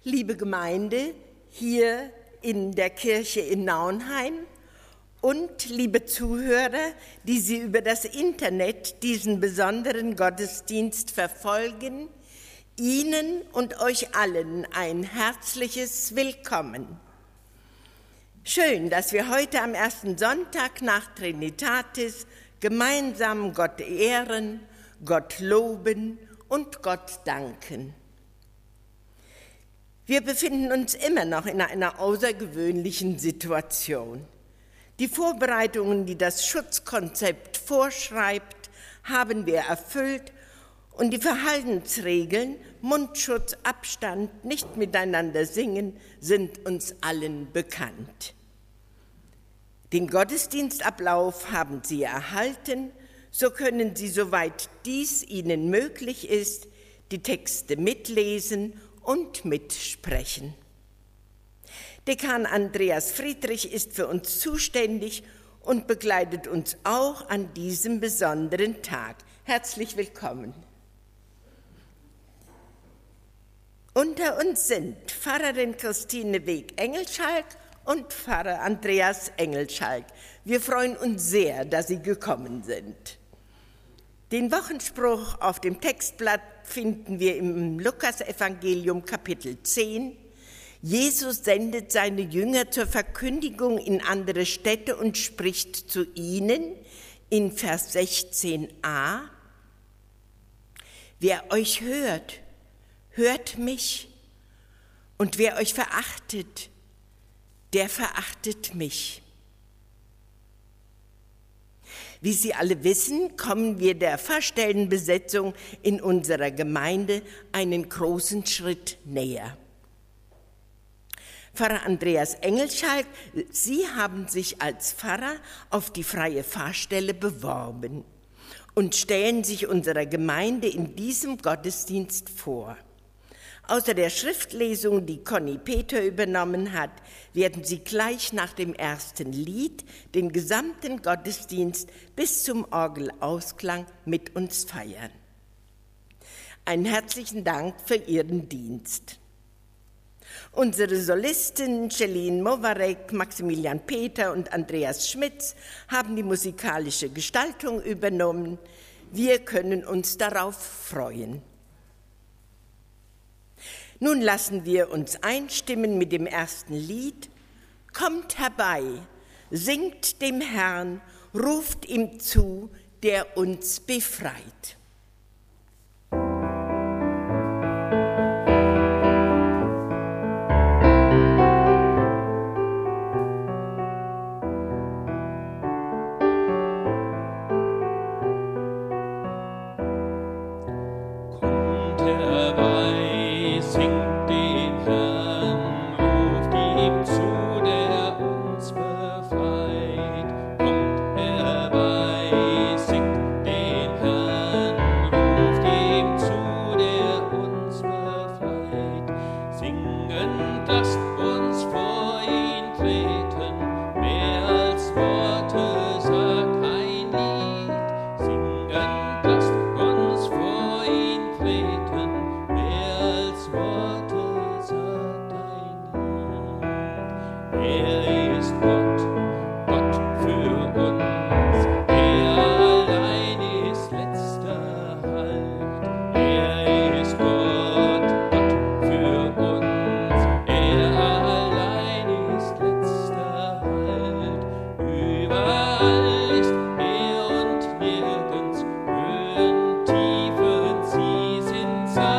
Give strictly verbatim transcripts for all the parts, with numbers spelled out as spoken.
Liebe Gemeinde hier in der Kirche in Nauenheim und liebe Zuhörer, die Sie über das Internet diesen besonderen Gottesdienst verfolgen, Ihnen und euch allen ein herzliches Willkommen. Schön, dass wir heute am ersten Sonntag nach Trinitatis gemeinsam Gott ehren, Gott loben und Gott danken. Wir befinden uns immer noch in einer außergewöhnlichen Situation. Die Vorbereitungen, die das Schutzkonzept vorschreibt, haben wir erfüllt und die Verhaltensregeln, Mundschutz, Abstand, nicht miteinander singen, sind uns allen bekannt. Den Gottesdienstablauf haben Sie erhalten, so können Sie, soweit dies Ihnen möglich ist, die Texte mitlesen und mitsprechen. Dekan Andreas Friedrich ist für uns zuständig und begleitet uns auch an diesem besonderen Tag. Herzlich willkommen. Unter uns sind Pfarrerin Christine Weg-Engelschalk und Pfarrer Andreas Engelschalk. Wir freuen uns sehr, dass Sie gekommen sind. Den Wochenspruch auf dem Textblatt finden wir im Lukasevangelium Kapitel zehn. Jesus sendet seine Jünger zur Verkündigung in andere Städte und spricht zu ihnen in Vers sechzehn a. Wer euch hört, hört mich, und wer euch verachtet, der verachtet mich. Wie Sie alle wissen, kommen wir der Pfarrstellenbesetzung in unserer Gemeinde einen großen Schritt näher. Pfarrer Andreas Engelschalk, Sie haben sich als Pfarrer auf die freie Pfarrstelle beworben und stellen sich unserer Gemeinde in diesem Gottesdienst vor. Außer der Schriftlesung, die Conny Peter übernommen hat, werden Sie gleich nach dem ersten Lied den gesamten Gottesdienst bis zum Orgelausklang mit uns feiern. Einen herzlichen Dank für Ihren Dienst. Unsere Solisten Celine Mowarek, Maximilian Peter und Andreas Schmitz haben die musikalische Gestaltung übernommen. Wir können uns darauf freuen. Nun lassen wir uns einstimmen mit dem ersten Lied. Kommt herbei, singt dem Herrn, ruft ihm zu, der uns befreit.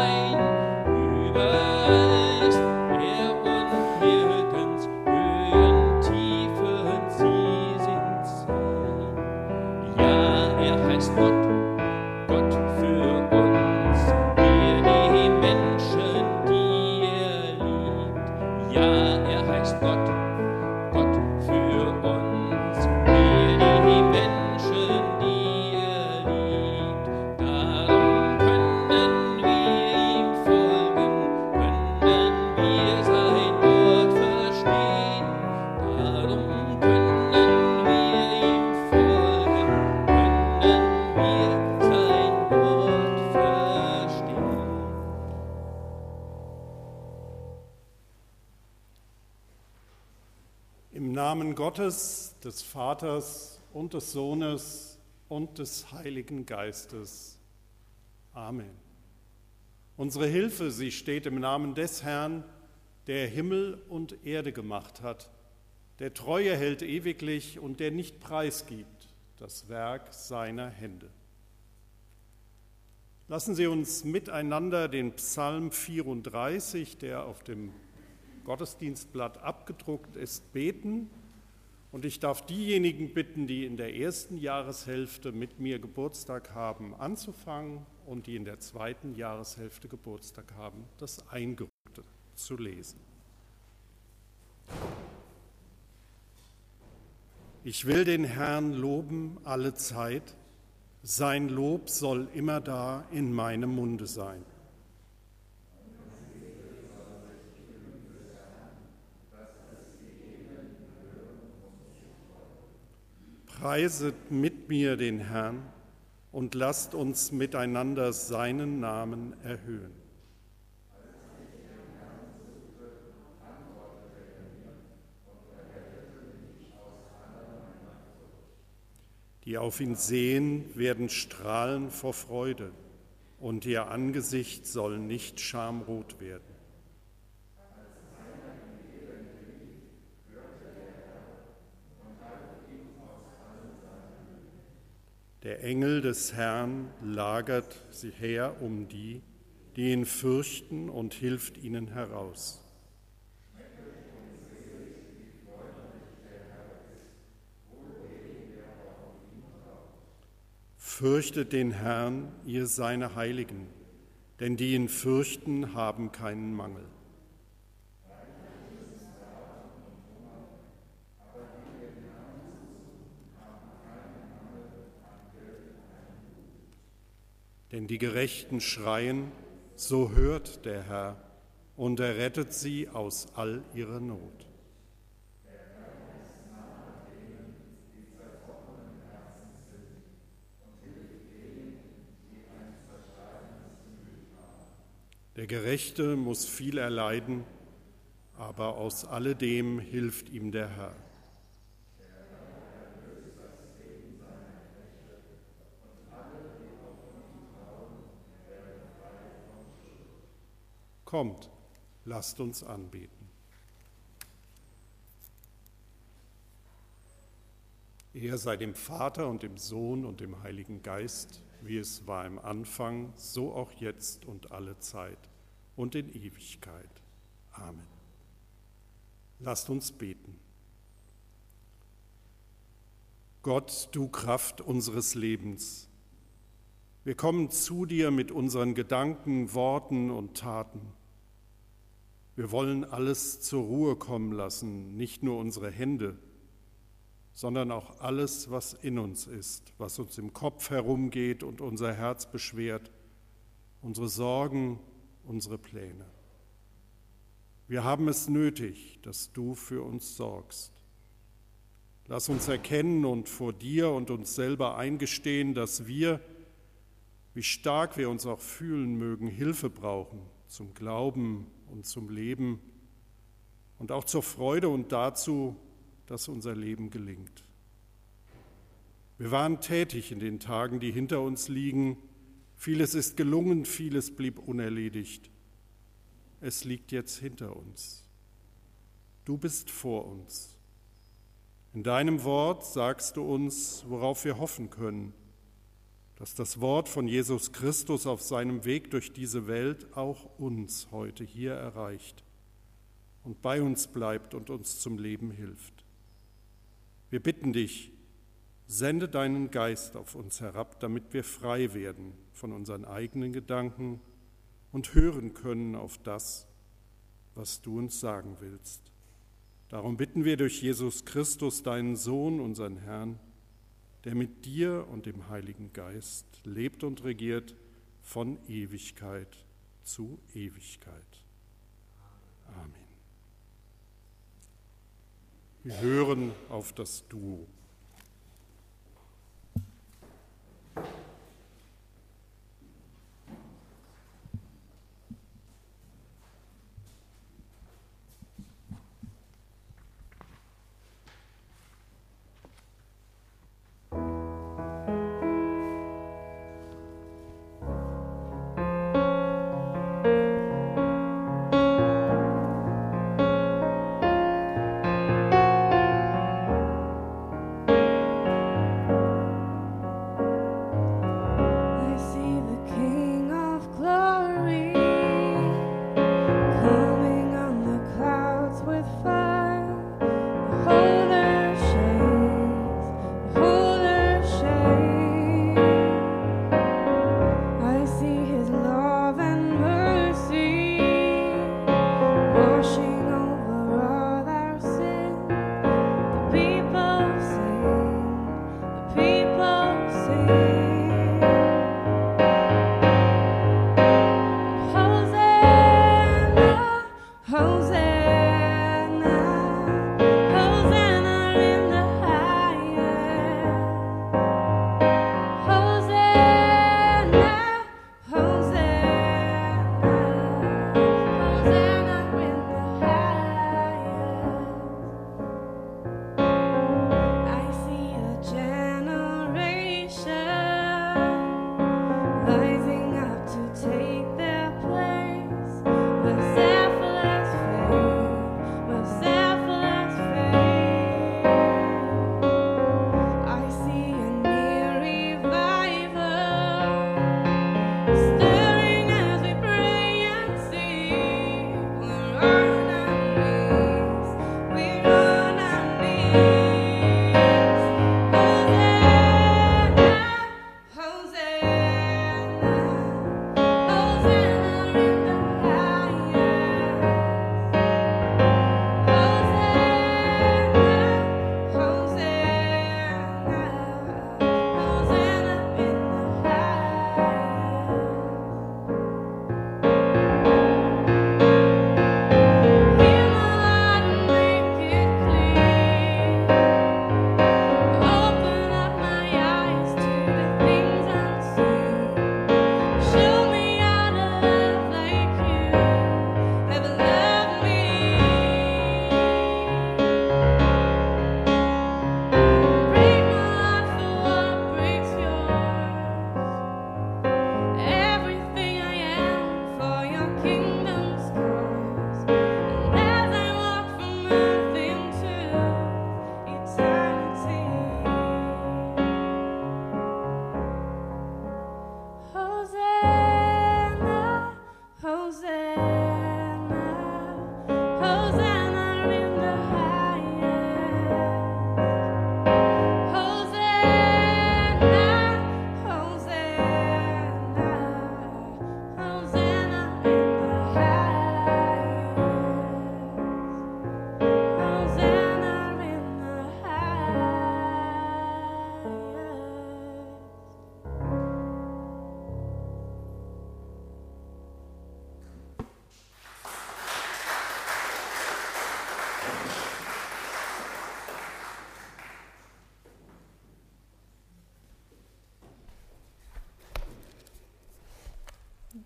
Über alles, er und nirgends hören Im Namen Gottes, des Vaters und des Sohnes und des Heiligen Geistes. Amen. Unsere Hilfe, sie steht im Namen des Herrn, der Himmel und Erde gemacht hat, der Treue hält ewiglich und der nicht preisgibt das Werk seiner Hände. Lassen Sie uns miteinander den Psalm vierunddreißig, der auf dem Gottesdienstblatt abgedruckt ist, beten. Und ich darf diejenigen bitten, die in der ersten Jahreshälfte mit mir Geburtstag haben, anzufangen und die in der zweiten Jahreshälfte Geburtstag haben, das Eingerückte zu lesen. Ich will den Herrn loben alle Zeit, sein Lob soll immerdar in meinem Munde sein. Preiset mit mir den Herrn und lasst uns miteinander seinen Namen erhöhen. Die auf ihn sehen, werden strahlen vor Freude, und ihr Angesicht soll nicht schamrot werden. Der Engel des Herrn lagert sie her um die, die ihn fürchten, und hilft ihnen heraus. Fürchtet den Herrn, ihr seine Heiligen, denn die ihn fürchten, haben keinen Mangel. Denn die Gerechten schreien, so hört der Herr, und er rettet sie aus all ihrer Not. Der Gerechte muss viel erleiden, aber aus alledem hilft ihm der Herr. Kommt, lasst uns anbeten. Ehre sei dem Vater und dem Sohn und dem Heiligen Geist, wie es war im Anfang, so auch jetzt und alle Zeit und in Ewigkeit. Amen. Lasst uns beten. Gott, du Kraft unseres Lebens, wir kommen zu dir mit unseren Gedanken, Worten und Taten. Wir wollen alles zur Ruhe kommen lassen, nicht nur unsere Hände, sondern auch alles, was in uns ist, was uns im Kopf herumgeht und unser Herz beschwert, unsere Sorgen, unsere Pläne. Wir haben es nötig, dass du für uns sorgst. Lass uns erkennen und vor dir und uns selber eingestehen, dass wir, wie stark wir uns auch fühlen mögen, Hilfe brauchen zum Glauben und zum Leben und auch zur Freude und dazu, dass unser Leben gelingt. Wir waren tätig in den Tagen, die hinter uns liegen. Vieles ist gelungen, vieles blieb unerledigt. Es liegt jetzt hinter uns. Du bist vor uns. In deinem Wort sagst du uns, worauf wir hoffen können, dass das Wort von Jesus Christus auf seinem Weg durch diese Welt auch uns heute hier erreicht und bei uns bleibt und uns zum Leben hilft. Wir bitten dich, sende deinen Geist auf uns herab, damit wir frei werden von unseren eigenen Gedanken und hören können auf das, was du uns sagen willst. Darum bitten wir durch Jesus Christus, deinen Sohn, unseren Herrn, der mit dir und dem Heiligen Geist lebt und regiert von Ewigkeit zu Ewigkeit. Amen. Wir hören auf das Duo.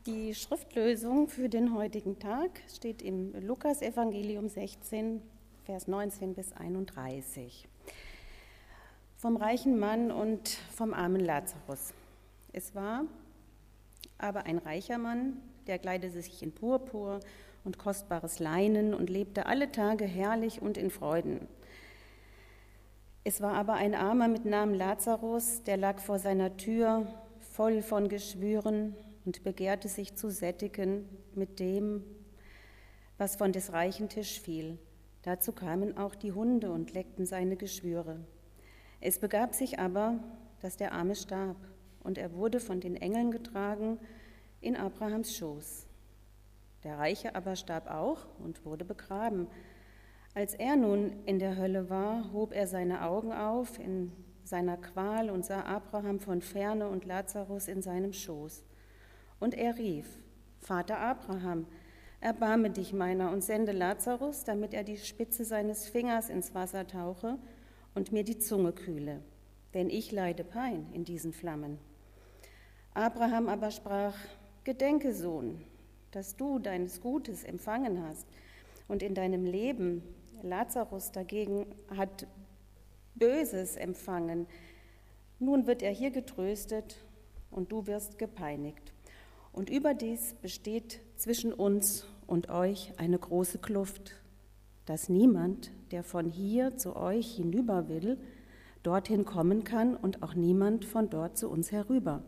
Die Schriftlösung für den heutigen Tag steht im Lukas-Evangelium sechzehn, Vers neunzehn bis einunddreißig. Vom reichen Mann und vom armen Lazarus. Es war aber ein reicher Mann, der kleidete sich in Purpur und kostbares Leinen und lebte alle Tage herrlich und in Freuden. Es war aber ein Armer mit Namen Lazarus, der lag vor seiner Tür, voll von Geschwüren, und begehrte sich zu sättigen mit dem, was von des reichen Tisch fiel. Dazu kamen auch die Hunde und leckten seine Geschwüre. Es begab sich aber, dass der Arme starb, und er wurde von den Engeln getragen in Abrahams Schoß. Der Reiche aber starb auch und wurde begraben. Als er nun in der Hölle war, hob er seine Augen auf in seiner Qual und sah Abraham von ferne und Lazarus in seinem Schoß. Und er rief: Vater Abraham, erbarme dich meiner und sende Lazarus, damit er die Spitze seines Fingers ins Wasser tauche und mir die Zunge kühle, denn ich leide Pein in diesen Flammen. Abraham aber sprach: Gedenke, Sohn, dass du deines Gutes empfangen hast, und in deinem Leben Lazarus dagegen hat Böses empfangen. Nun wird er hier getröstet und du wirst gepeinigt. Und überdies besteht zwischen uns und euch eine große Kluft, dass niemand, der von hier zu euch hinüber will, dorthin kommen kann und auch niemand von dort zu uns herüber.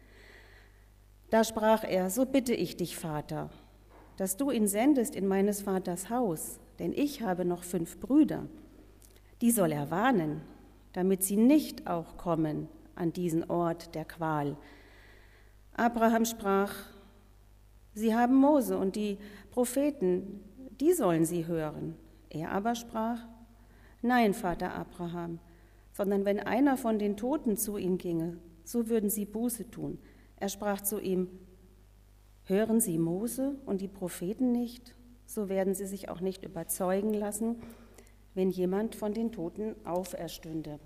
Da sprach er: So bitte ich dich, Vater, dass du ihn sendest in meines Vaters Haus, denn ich habe noch fünf Brüder. Die soll er warnen, damit sie nicht auch kommen an diesen Ort der Qual. Abraham sprach: Sie haben Mose und die Propheten, die sollen sie hören. Er aber sprach: Nein, Vater Abraham, sondern wenn einer von den Toten zu ihnen ginge, so würden sie Buße tun. Er sprach zu ihm: Hören Sie Mose und die Propheten nicht, so werden sie sich auch nicht überzeugen lassen, wenn jemand von den Toten auferstünde.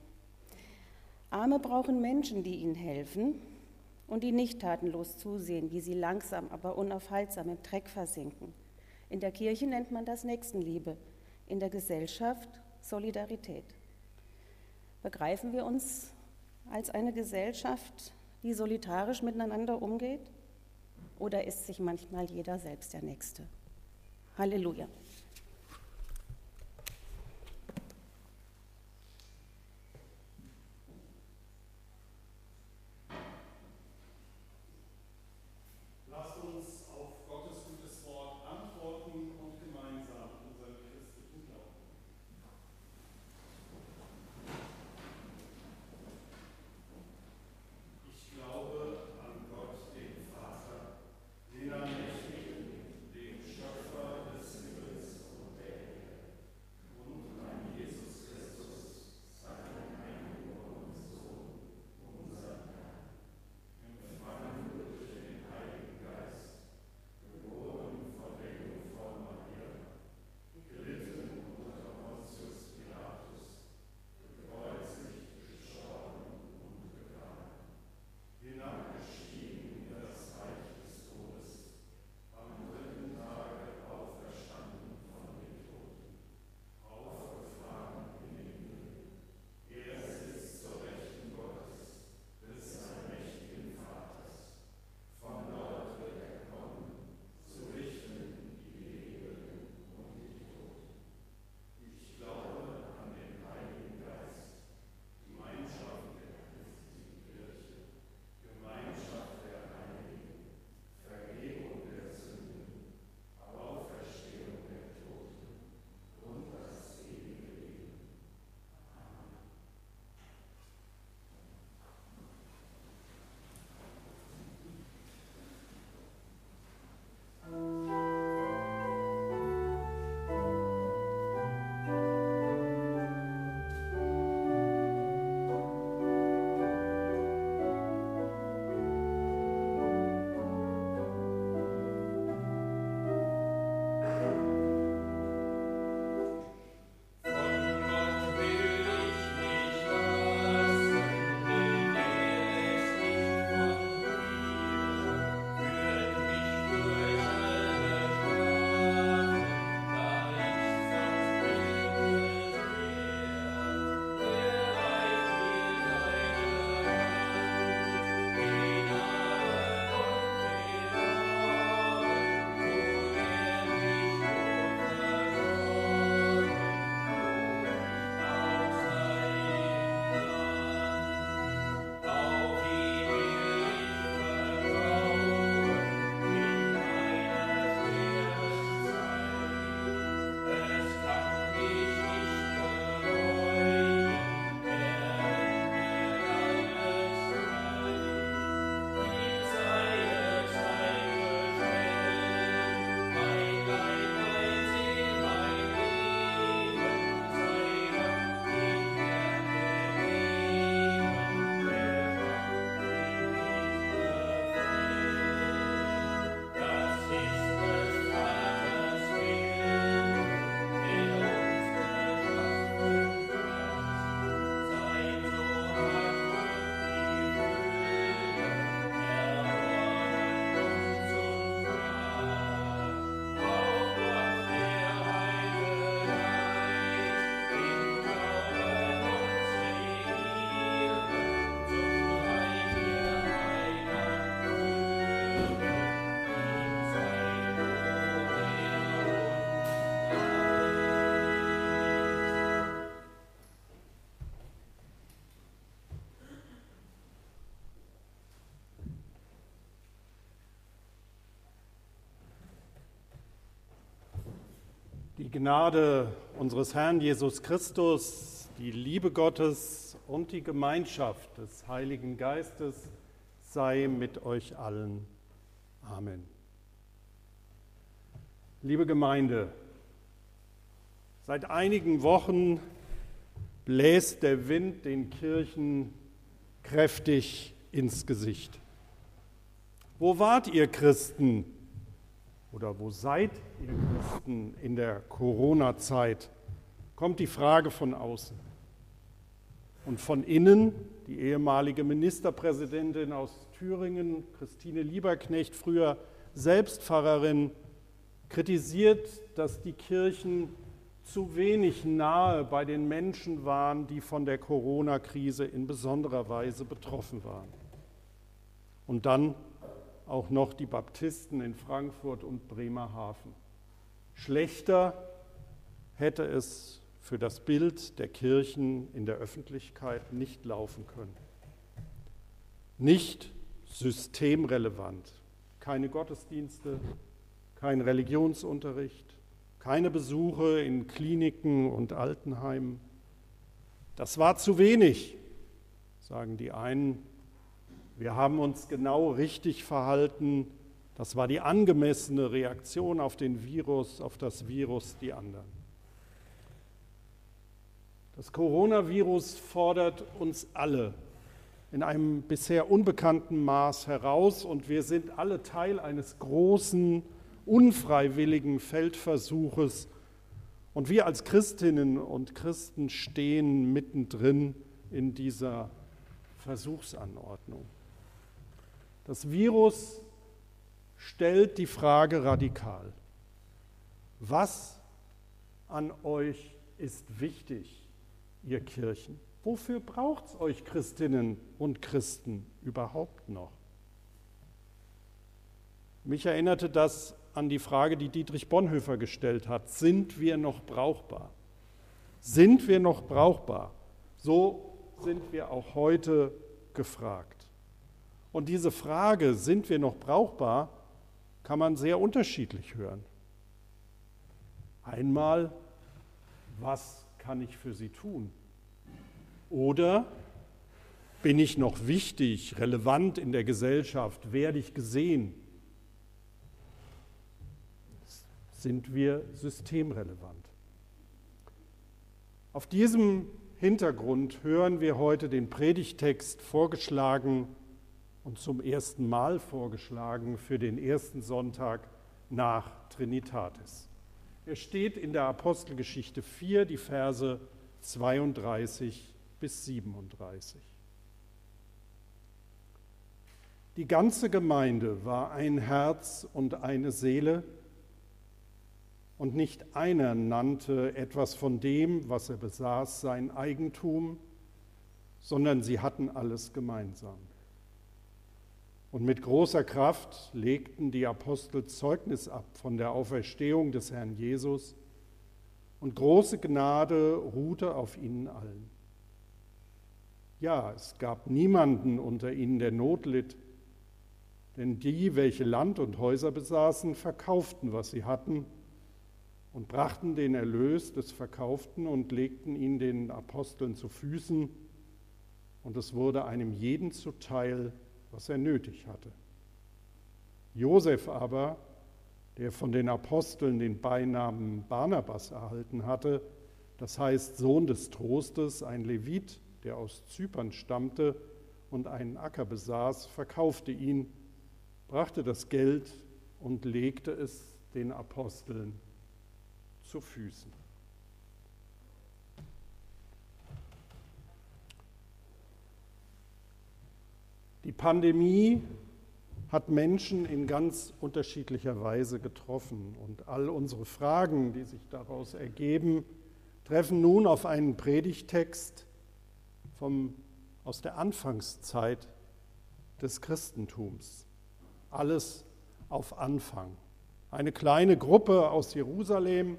Arme brauchen Menschen, die ihnen helfen und die nicht tatenlos zusehen, wie sie langsam, aber unaufhaltsam im Dreck versinken. In der Kirche nennt man das Nächstenliebe, in der Gesellschaft Solidarität. Begreifen wir uns als eine Gesellschaft, die solidarisch miteinander umgeht? Oder ist sich manchmal jeder selbst der Nächste? Halleluja. Den allmächtigen, den Schöpfer des Himmels Die Gnade unseres Herrn Jesus Christus, die Liebe Gottes und die Gemeinschaft des Heiligen Geistes sei mit euch allen. Amen. Liebe Gemeinde, seit einigen Wochen bläst der Wind den Kirchen kräftig ins Gesicht. Wo wart ihr Christen oder wo seid ihr Christen in der Corona-Zeit? Kommt die Frage von außen. Und von innen, die ehemalige Ministerpräsidentin aus Thüringen, Christine Lieberknecht, früher selbst Pfarrerin, kritisiert, dass die Kirchen zu wenig nahe bei den Menschen waren, die von der Corona-Krise in besonderer Weise betroffen waren. Und dann auch noch die Baptisten in Frankfurt und Bremerhaven. Schlechter hätte es für das Bild der Kirchen in der Öffentlichkeit nicht laufen können. Nicht systemrelevant, keine Gottesdienste, kein Religionsunterricht, keine Besuche in Kliniken und Altenheimen. Das war zu wenig, sagen die einen. Wir haben uns genau richtig verhalten. Das war die angemessene Reaktion auf den Virus, auf das Virus, die anderen. Das Coronavirus fordert uns alle in einem bisher unbekannten Maß heraus und wir sind alle Teil eines großen, unfreiwilligen Feldversuches und wir als Christinnen und Christen stehen mittendrin in dieser Versuchsanordnung. Das Virus stellt die Frage radikal: Was an euch ist wichtig, ihr Kirchen? Wofür braucht es euch Christinnen und Christen überhaupt noch? Mich erinnerte das an die Frage, die Dietrich Bonhoeffer gestellt hat: Sind wir noch brauchbar? Sind wir noch brauchbar? So sind wir auch heute gefragt. Und diese Frage, sind wir noch brauchbar, kann man sehr unterschiedlich hören. Einmal, was kann ich für Sie tun? Oder bin ich noch wichtig, relevant in der Gesellschaft? Werde ich gesehen? Sind wir systemrelevant? Auf diesem Hintergrund hören wir heute den Predigttext vorgeschlagen und zum ersten Mal vorgeschlagen für den ersten Sonntag nach Trinitatis. Er steht in der Apostelgeschichte vier, die Verse zweiunddreißig bis siebenunddreißig. Die ganze Gemeinde war ein Herz und eine Seele, und nicht einer nannte etwas von dem, was er besaß, sein Eigentum, sondern sie hatten alles gemeinsam. Und mit großer Kraft legten die Apostel Zeugnis ab von der Auferstehung des Herrn Jesus, und große Gnade ruhte auf ihnen allen. Ja, es gab niemanden unter ihnen, der Not litt, denn die, welche Land und Häuser besaßen, verkauften, was sie hatten, und brachten den Erlös des Verkauften und legten ihn den Aposteln zu Füßen, und es wurde einem jeden zuteil, was er nötig hatte. Josef aber, der von den Aposteln den Beinamen Barnabas erhalten hatte, das heißt Sohn des Trostes, ein Levit, der aus Zypern stammte und einen Acker besaß, verkaufte ihn, brachte das Geld und legte es den Aposteln zu Füßen. Die Pandemie hat Menschen in ganz unterschiedlicher Weise getroffen und all unsere Fragen, die sich daraus ergeben, treffen nun auf einen Predigttext vom, aus der Anfangszeit des Christentums. Alles auf Anfang. Eine kleine Gruppe aus Jerusalem,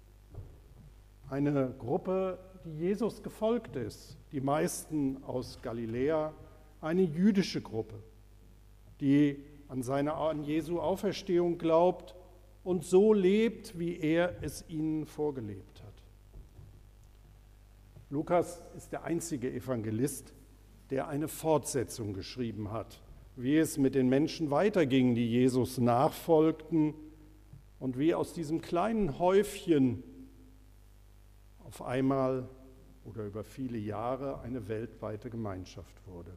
eine Gruppe, die Jesus gefolgt ist, die meisten aus Galiläa, eine jüdische Gruppe, die an seine, an Jesu Auferstehung glaubt und so lebt, wie er es ihnen vorgelebt hat. Lukas ist der einzige Evangelist, der eine Fortsetzung geschrieben hat, wie es mit den Menschen weiterging, die Jesus nachfolgten und wie aus diesem kleinen Häufchen auf einmal oder über viele Jahre eine weltweite Gemeinschaft wurde.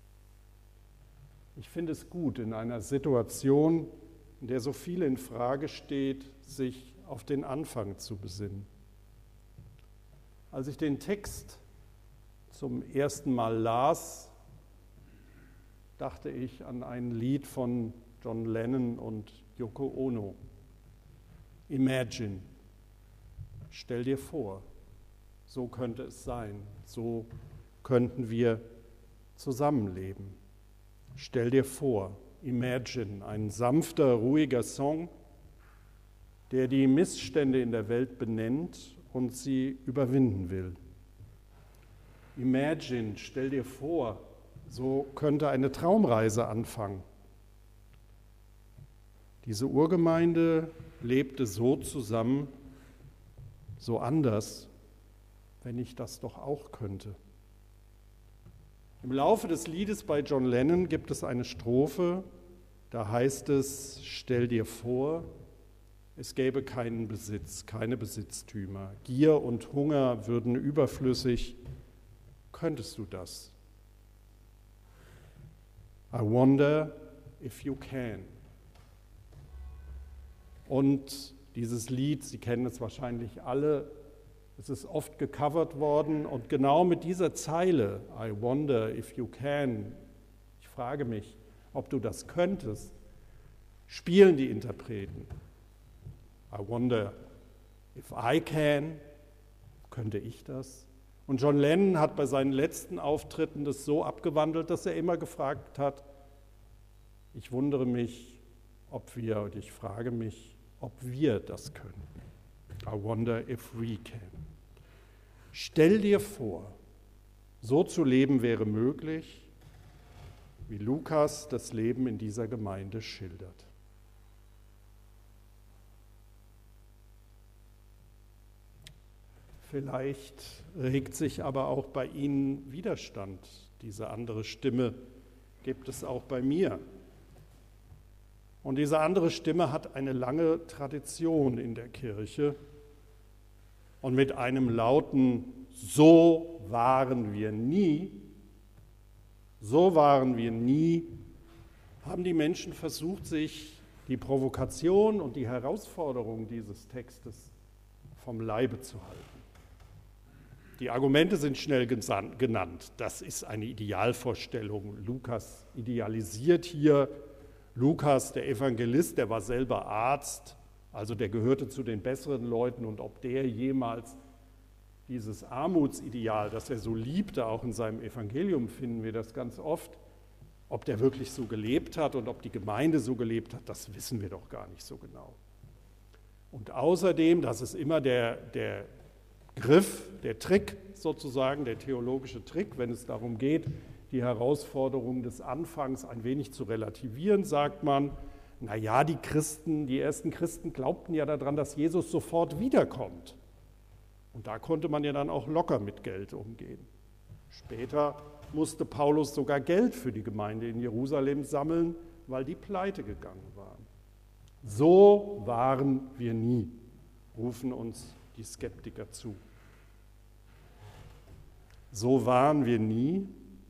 Ich finde es gut, in einer Situation, in der so viel in Frage steht, sich auf den Anfang zu besinnen. Als ich den Text zum ersten Mal las, dachte ich an ein Lied von John Lennon und Yoko Ono. Imagine, stell dir vor, so könnte es sein, so könnten wir zusammenleben. Stell dir vor, Imagine, ein sanfter, ruhiger Song, der die Missstände in der Welt benennt und sie überwinden will. Imagine, stell dir vor, so könnte eine Traumreise anfangen. Diese Urgemeinde lebte so zusammen, so anders, wenn ich das doch auch könnte. Im Laufe des Liedes bei John Lennon gibt es eine Strophe, da heißt es, stell dir vor, es gäbe keinen Besitz, keine Besitztümer. Gier und Hunger würden überflüssig. Könntest du das? I wonder if you can. Und dieses Lied, Sie kennen es wahrscheinlich alle, es ist oft gecovert worden und genau mit dieser Zeile, I wonder if you can, ich frage mich, ob du das könntest, spielen die Interpreten. I wonder if I can, könnte ich das? Und John Lennon hat bei seinen letzten Auftritten das so abgewandelt, dass er immer gefragt hat, ich wundere mich, ob wir, und ich frage mich, ob wir das können. I wonder if we can. Stell dir vor, so zu leben wäre möglich, wie Lukas das Leben in dieser Gemeinde schildert. Vielleicht regt sich aber auch bei Ihnen Widerstand. Diese andere Stimme gibt es auch bei mir. Und diese andere Stimme hat eine lange Tradition in der Kirche. Und mit einem lauten So waren wir nie, so waren wir nie, haben die Menschen versucht, sich die Provokation und die Herausforderung dieses Textes vom Leibe zu halten. Die Argumente sind schnell genannt. Das ist eine Idealvorstellung. Lukas idealisiert hier. Lukas, der Evangelist, der war selber Arzt, also der gehörte zu den besseren Leuten. Und ob der jemals dieses Armutsideal, das er so liebte, auch in seinem Evangelium finden wir das ganz oft, ob der wirklich so gelebt hat und ob die Gemeinde so gelebt hat, das wissen wir doch gar nicht so genau. Und außerdem, das ist immer der, der Griff, der Trick sozusagen, der theologische Trick, wenn es darum geht, die Herausforderung des Anfangs ein wenig zu relativieren, sagt man, naja, die Christen, die ersten Christen glaubten ja daran, dass Jesus sofort wiederkommt. Und da konnte man ja dann auch locker mit Geld umgehen. Später musste Paulus sogar Geld für die Gemeinde in Jerusalem sammeln, weil die pleite gegangen waren. So waren wir nie, rufen uns die Skeptiker zu. So waren wir nie,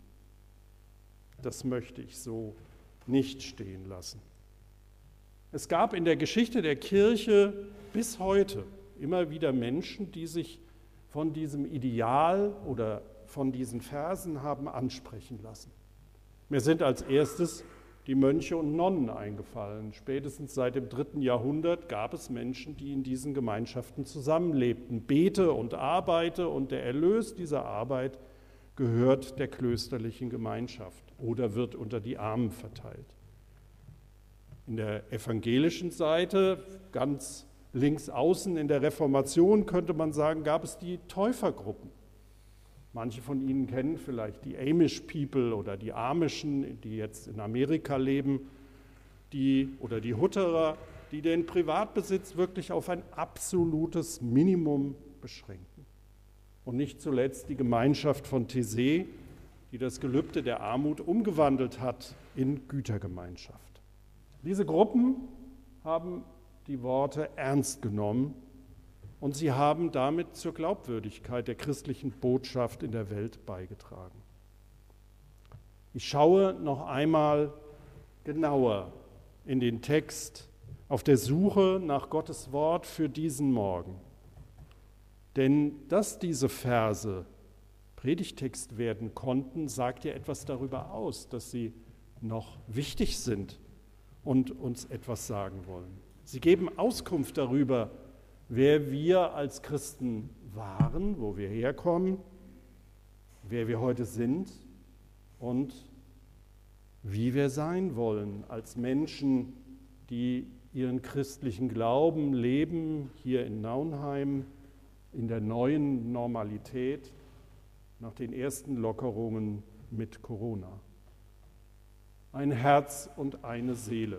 das möchte ich so nicht stehen lassen. Es gab in der Geschichte der Kirche bis heute immer wieder Menschen, die sich von diesem Ideal oder von diesen Versen haben ansprechen lassen. Mir sind als erstes die Mönche und Nonnen eingefallen. Spätestens seit dem dritten Jahrhundert gab es Menschen, die in diesen Gemeinschaften zusammenlebten. Bete und arbeite und der Erlös dieser Arbeit gehört der klösterlichen Gemeinschaft oder wird unter die Armen verteilt. In der evangelischen Seite, ganz links außen in der Reformation, könnte man sagen, gab es die Täufergruppen. Manche von Ihnen kennen vielleicht die Amish People oder die Amischen, die jetzt in Amerika leben, die, oder die Hutterer, die den Privatbesitz wirklich auf ein absolutes Minimum beschränken. Und nicht zuletzt die Gemeinschaft von Taizé, die das Gelübde der Armut umgewandelt hat in Gütergemeinschaft. Diese Gruppen haben die Worte ernst genommen und sie haben damit zur Glaubwürdigkeit der christlichen Botschaft in der Welt beigetragen. Ich schaue noch einmal genauer in den Text auf der Suche nach Gottes Wort für diesen Morgen. Denn dass diese Verse Predigtext werden konnten, sagt ja etwas darüber aus, dass sie noch wichtig sind und uns etwas sagen wollen. Sie geben Auskunft darüber, wer wir als Christen waren, wo wir herkommen, wer wir heute sind und wie wir sein wollen als Menschen, die ihren christlichen Glauben leben, hier in Naunheim, in der neuen Normalität, nach den ersten Lockerungen mit Corona. Ein Herz und eine Seele.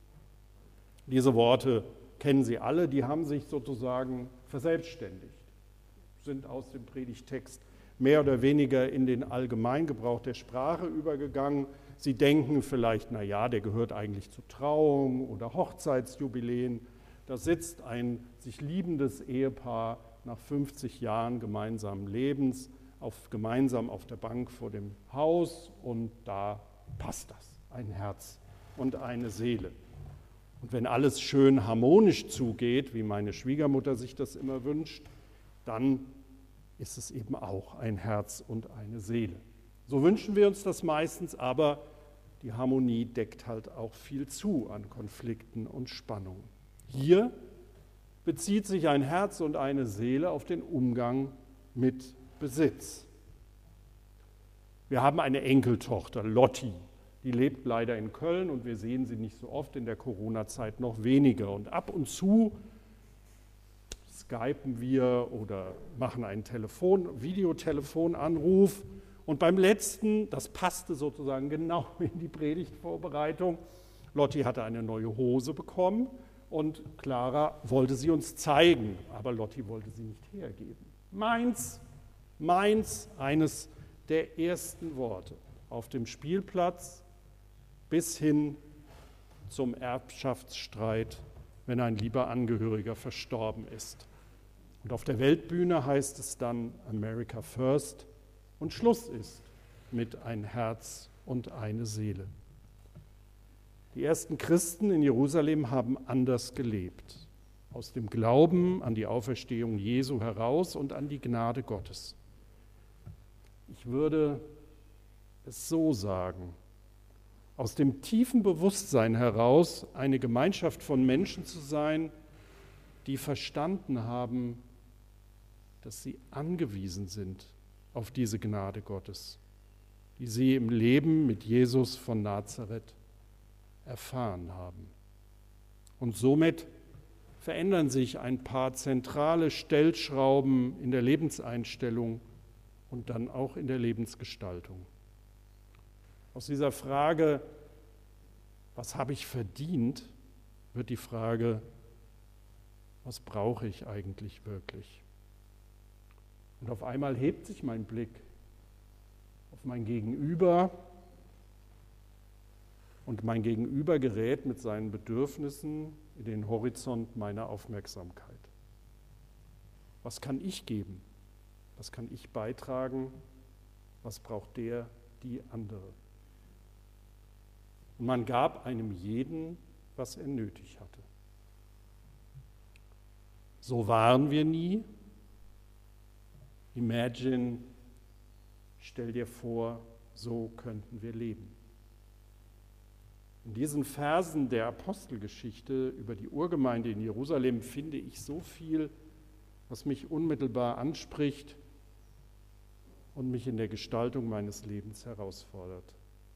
Diese Worte kennen Sie alle, die haben sich sozusagen verselbstständigt, sind aus dem Predigtext mehr oder weniger in den Allgemeingebrauch der Sprache übergegangen. Sie denken vielleicht, na ja, der gehört eigentlich zu Trauung oder Hochzeitsjubiläen. Da sitzt ein sich liebendes Ehepaar nach fünfzig Jahren gemeinsamen Lebens auf, gemeinsam auf der Bank vor dem Haus und da passt das, ein Herz und eine Seele. Und wenn alles schön harmonisch zugeht, wie meine Schwiegermutter sich das immer wünscht, dann ist es eben auch ein Herz und eine Seele. So wünschen wir uns das meistens, aber die Harmonie deckt halt auch viel zu an Konflikten und Spannungen. Hier bezieht sich ein Herz und eine Seele auf den Umgang mit Besitz. Wir haben eine Enkeltochter, Lotti, die lebt leider in Köln und wir sehen sie nicht so oft, in der Corona-Zeit noch weniger. Und ab und zu skypen wir oder machen einen Telefon, Videotelefonanruf. Und beim letzten, das passte sozusagen genau in die Predigtvorbereitung, Lotti hatte eine neue Hose bekommen und Clara wollte sie uns zeigen, aber Lotti wollte sie nicht hergeben. Meins, meins, eines der ersten Worte auf dem Spielplatz bis hin zum Erbschaftsstreit, wenn ein lieber Angehöriger verstorben ist. Und auf der Weltbühne heißt es dann America First und Schluss ist mit ein Herz und eine Seele. Die ersten Christen in Jerusalem haben anders gelebt, aus dem Glauben an die Auferstehung Jesu heraus und an die Gnade Gottes. Ich würde es so sagen, aus dem tiefen Bewusstsein heraus, eine Gemeinschaft von Menschen zu sein, die verstanden haben, dass sie angewiesen sind auf diese Gnade Gottes, die sie im Leben mit Jesus von Nazareth erfahren haben. Und somit verändern sich ein paar zentrale Stellschrauben in der Lebenseinstellung und dann auch in der Lebensgestaltung. Aus dieser Frage, was habe ich verdient, wird die Frage, was brauche ich eigentlich wirklich? Und auf einmal hebt sich mein Blick auf mein Gegenüber und mein Gegenüber gerät mit seinen Bedürfnissen in den Horizont meiner Aufmerksamkeit. Was kann ich geben? Was kann ich beitragen? Was braucht der, die andere? Und man gab einem jeden, was er nötig hatte. So waren wir nie. Imagine, stell dir vor, so könnten wir leben. In diesen Versen der Apostelgeschichte über die Urgemeinde in Jerusalem finde ich so viel, was mich unmittelbar anspricht und mich in der Gestaltung meines Lebens herausfordert.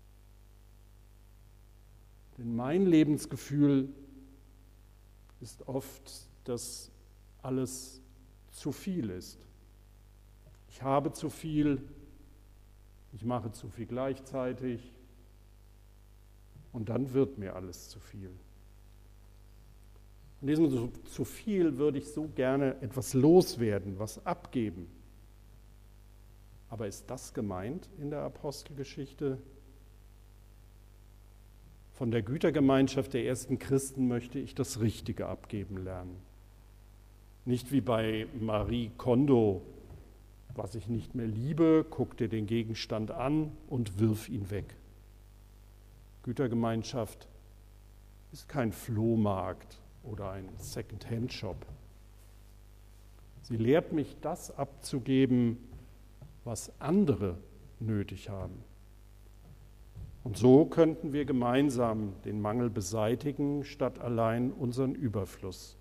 Denn mein Lebensgefühl ist oft, dass alles zu viel ist. Ich habe zu viel, ich mache zu viel gleichzeitig und dann wird mir alles zu viel. In diesem zu viel würde ich so gerne etwas loswerden, was abgeben. Aber ist das gemeint in der Apostelgeschichte? Von der Gütergemeinschaft der ersten Christen möchte ich das Richtige abgeben lernen. Nicht wie bei Marie Kondo, was ich nicht mehr liebe, guck dir den Gegenstand an und wirf ihn weg. Gütergemeinschaft ist kein Flohmarkt oder ein Second-Hand-Shop. Sie lehrt mich, das abzugeben, was andere nötig haben. Und so könnten wir gemeinsam den Mangel beseitigen, statt allein unseren Überfluss.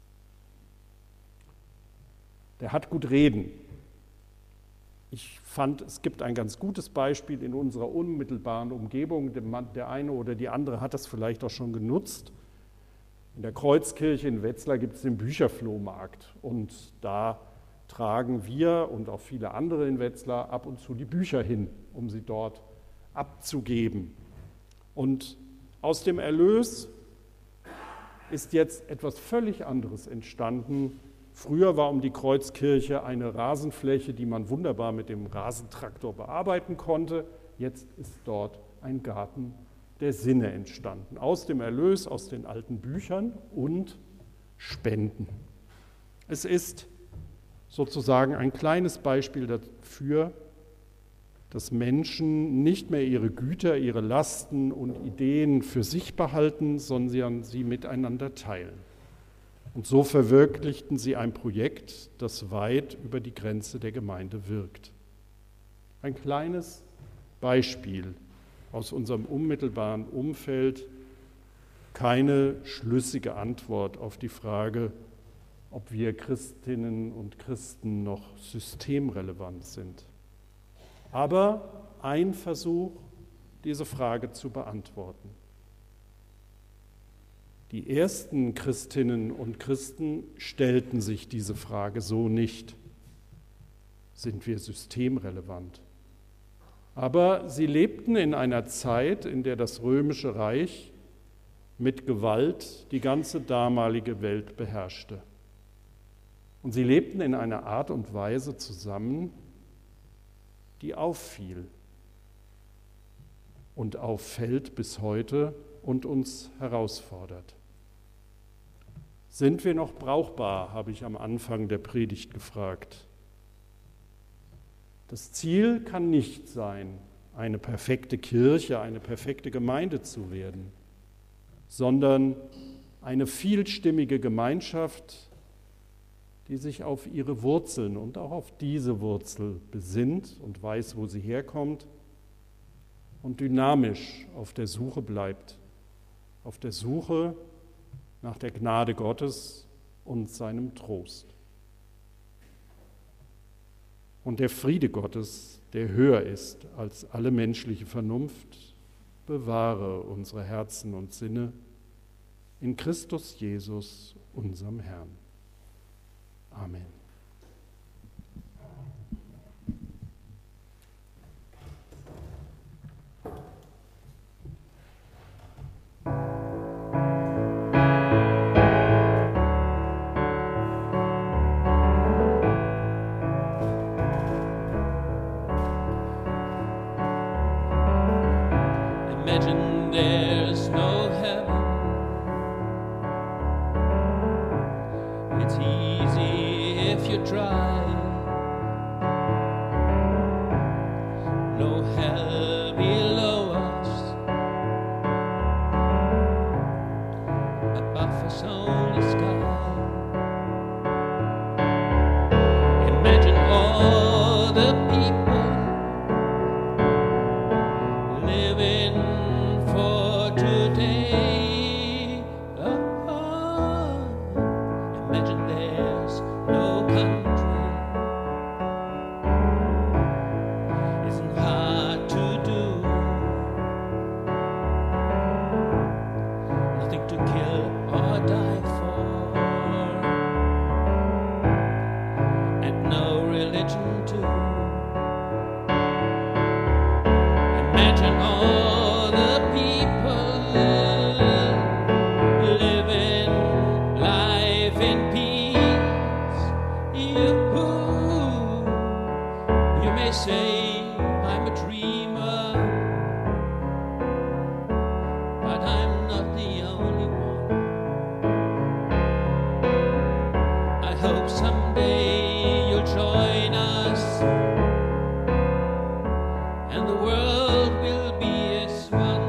Der hat gut reden. Ich fand, es gibt ein ganz gutes Beispiel in unserer unmittelbaren Umgebung. Der eine oder die andere hat das vielleicht auch schon genutzt. In der Kreuzkirche in Wetzlar gibt es den Bücherflohmarkt. Und da tragen wir und auch viele andere in Wetzlar ab und zu die Bücher hin, um sie dort abzugeben. Und aus dem Erlös ist jetzt etwas völlig anderes entstanden. Früher war um die Kreuzkirche eine Rasenfläche, die man wunderbar mit dem Rasentraktor bearbeiten konnte. Jetzt ist dort ein Garten der Sinne entstanden. Aus dem Erlös, aus den alten Büchern und Spenden. Es ist sozusagen ein kleines Beispiel dafür, dass Menschen nicht mehr ihre Güter, ihre Lasten und Ideen für sich behalten, sondern sie miteinander teilen. Und so verwirklichten sie ein Projekt, das weit über die Grenze der Gemeinde wirkt. Ein kleines Beispiel aus unserem unmittelbaren Umfeld, keine schlüssige Antwort auf die Frage, ob wir Christinnen und Christen noch systemrelevant sind. Aber ein Versuch, diese Frage zu beantworten. Die ersten Christinnen und Christen stellten sich diese Frage so nicht. Sind wir systemrelevant? Aber sie lebten in einer Zeit, in der das Römische Reich mit Gewalt die ganze damalige Welt beherrschte. Und sie lebten in einer Art und Weise zusammen, die auffiel und auffällt bis heute und uns herausfordert. Sind wir noch brauchbar, habe ich am Anfang der Predigt gefragt. Das Ziel kann nicht sein, eine perfekte Kirche, eine perfekte Gemeinde zu werden, sondern eine vielstimmige Gemeinschaft, die sich auf ihre Wurzeln und auch auf diese Wurzel besinnt und weiß, wo sie herkommt und dynamisch auf der Suche bleibt, auf der Suche nach der Gnade Gottes und seinem Trost. Und der Friede Gottes, der höher ist als alle menschliche Vernunft, bewahre unsere Herzen und Sinne in Christus Jesus, unserem Herrn. Amen. Imagine there's no heaven. It's easy if you try. No hell below us. Above us only sky. Imagine all the people living for today. Oh, oh. Imagine there's no country. Isn't hard to say I'm a dreamer, but I'm not the only one. I hope someday you'll join us, and the world will be as one.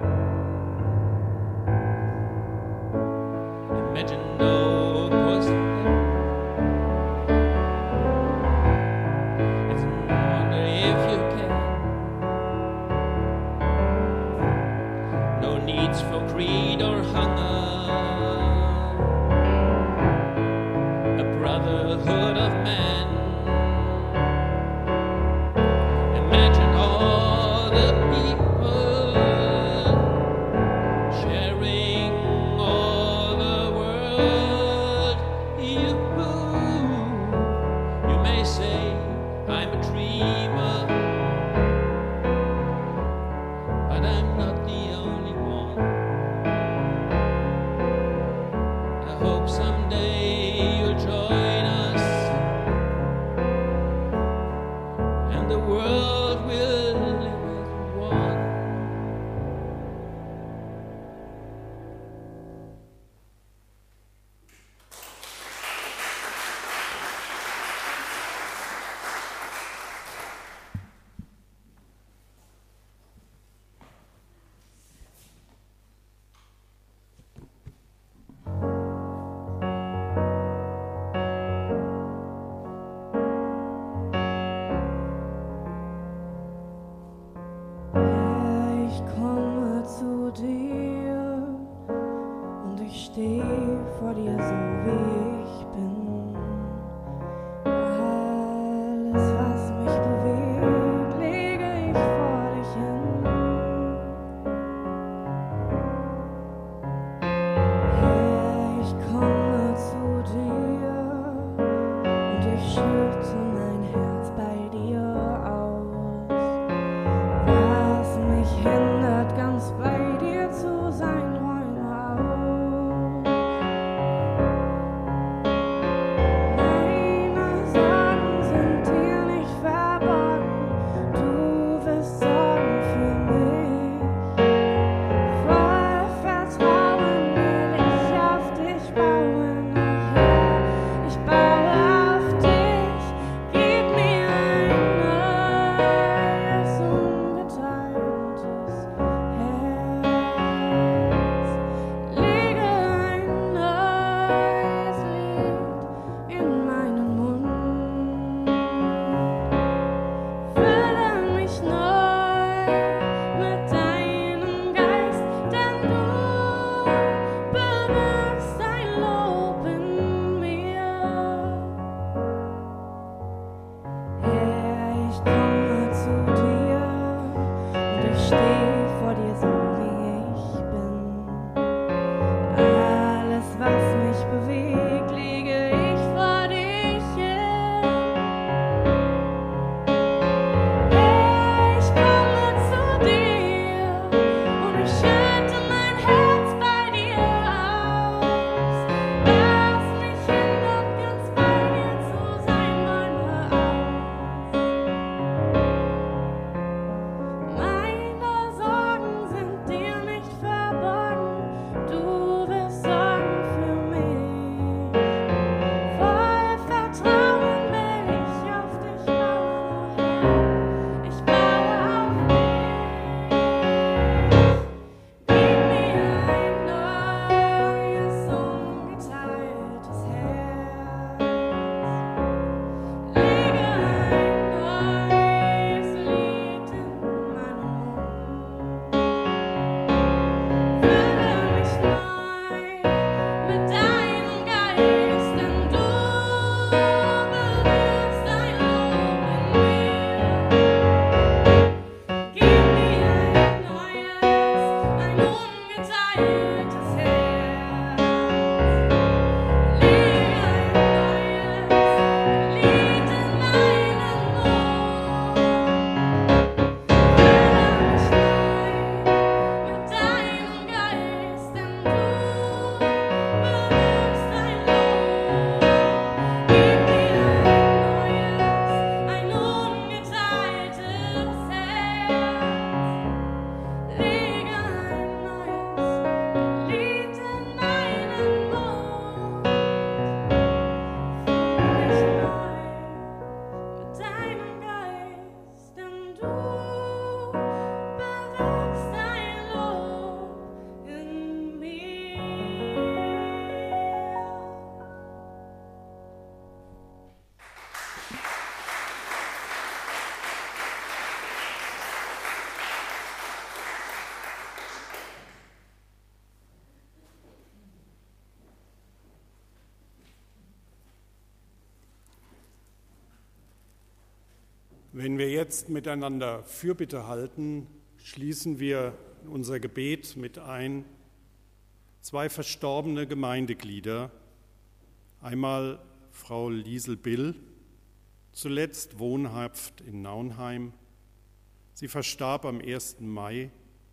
Imagine no cost. For greed or hunger, a brotherhood of men. Imagine all the people sharing all the world. You, you may say I'm a dreamer, but I'm not the only one. I hope someday you'll join us, and the world will live as one. Vor dir so wie ich bin. Alles, was mich bewegt, lege ich vor dich hin. Herr, ich komme zu dir und ich schütte mein Herz bei dir aus. Was mich hindert, ganz bei dir zu sein, räume auf. Wenn wir jetzt miteinander Fürbitte halten, schließen wir unser Gebet mit ein. Zwei verstorbene Gemeindeglieder, einmal Frau Liesel Bill, zuletzt wohnhaft in Naunheim. Sie verstarb am ersten Mai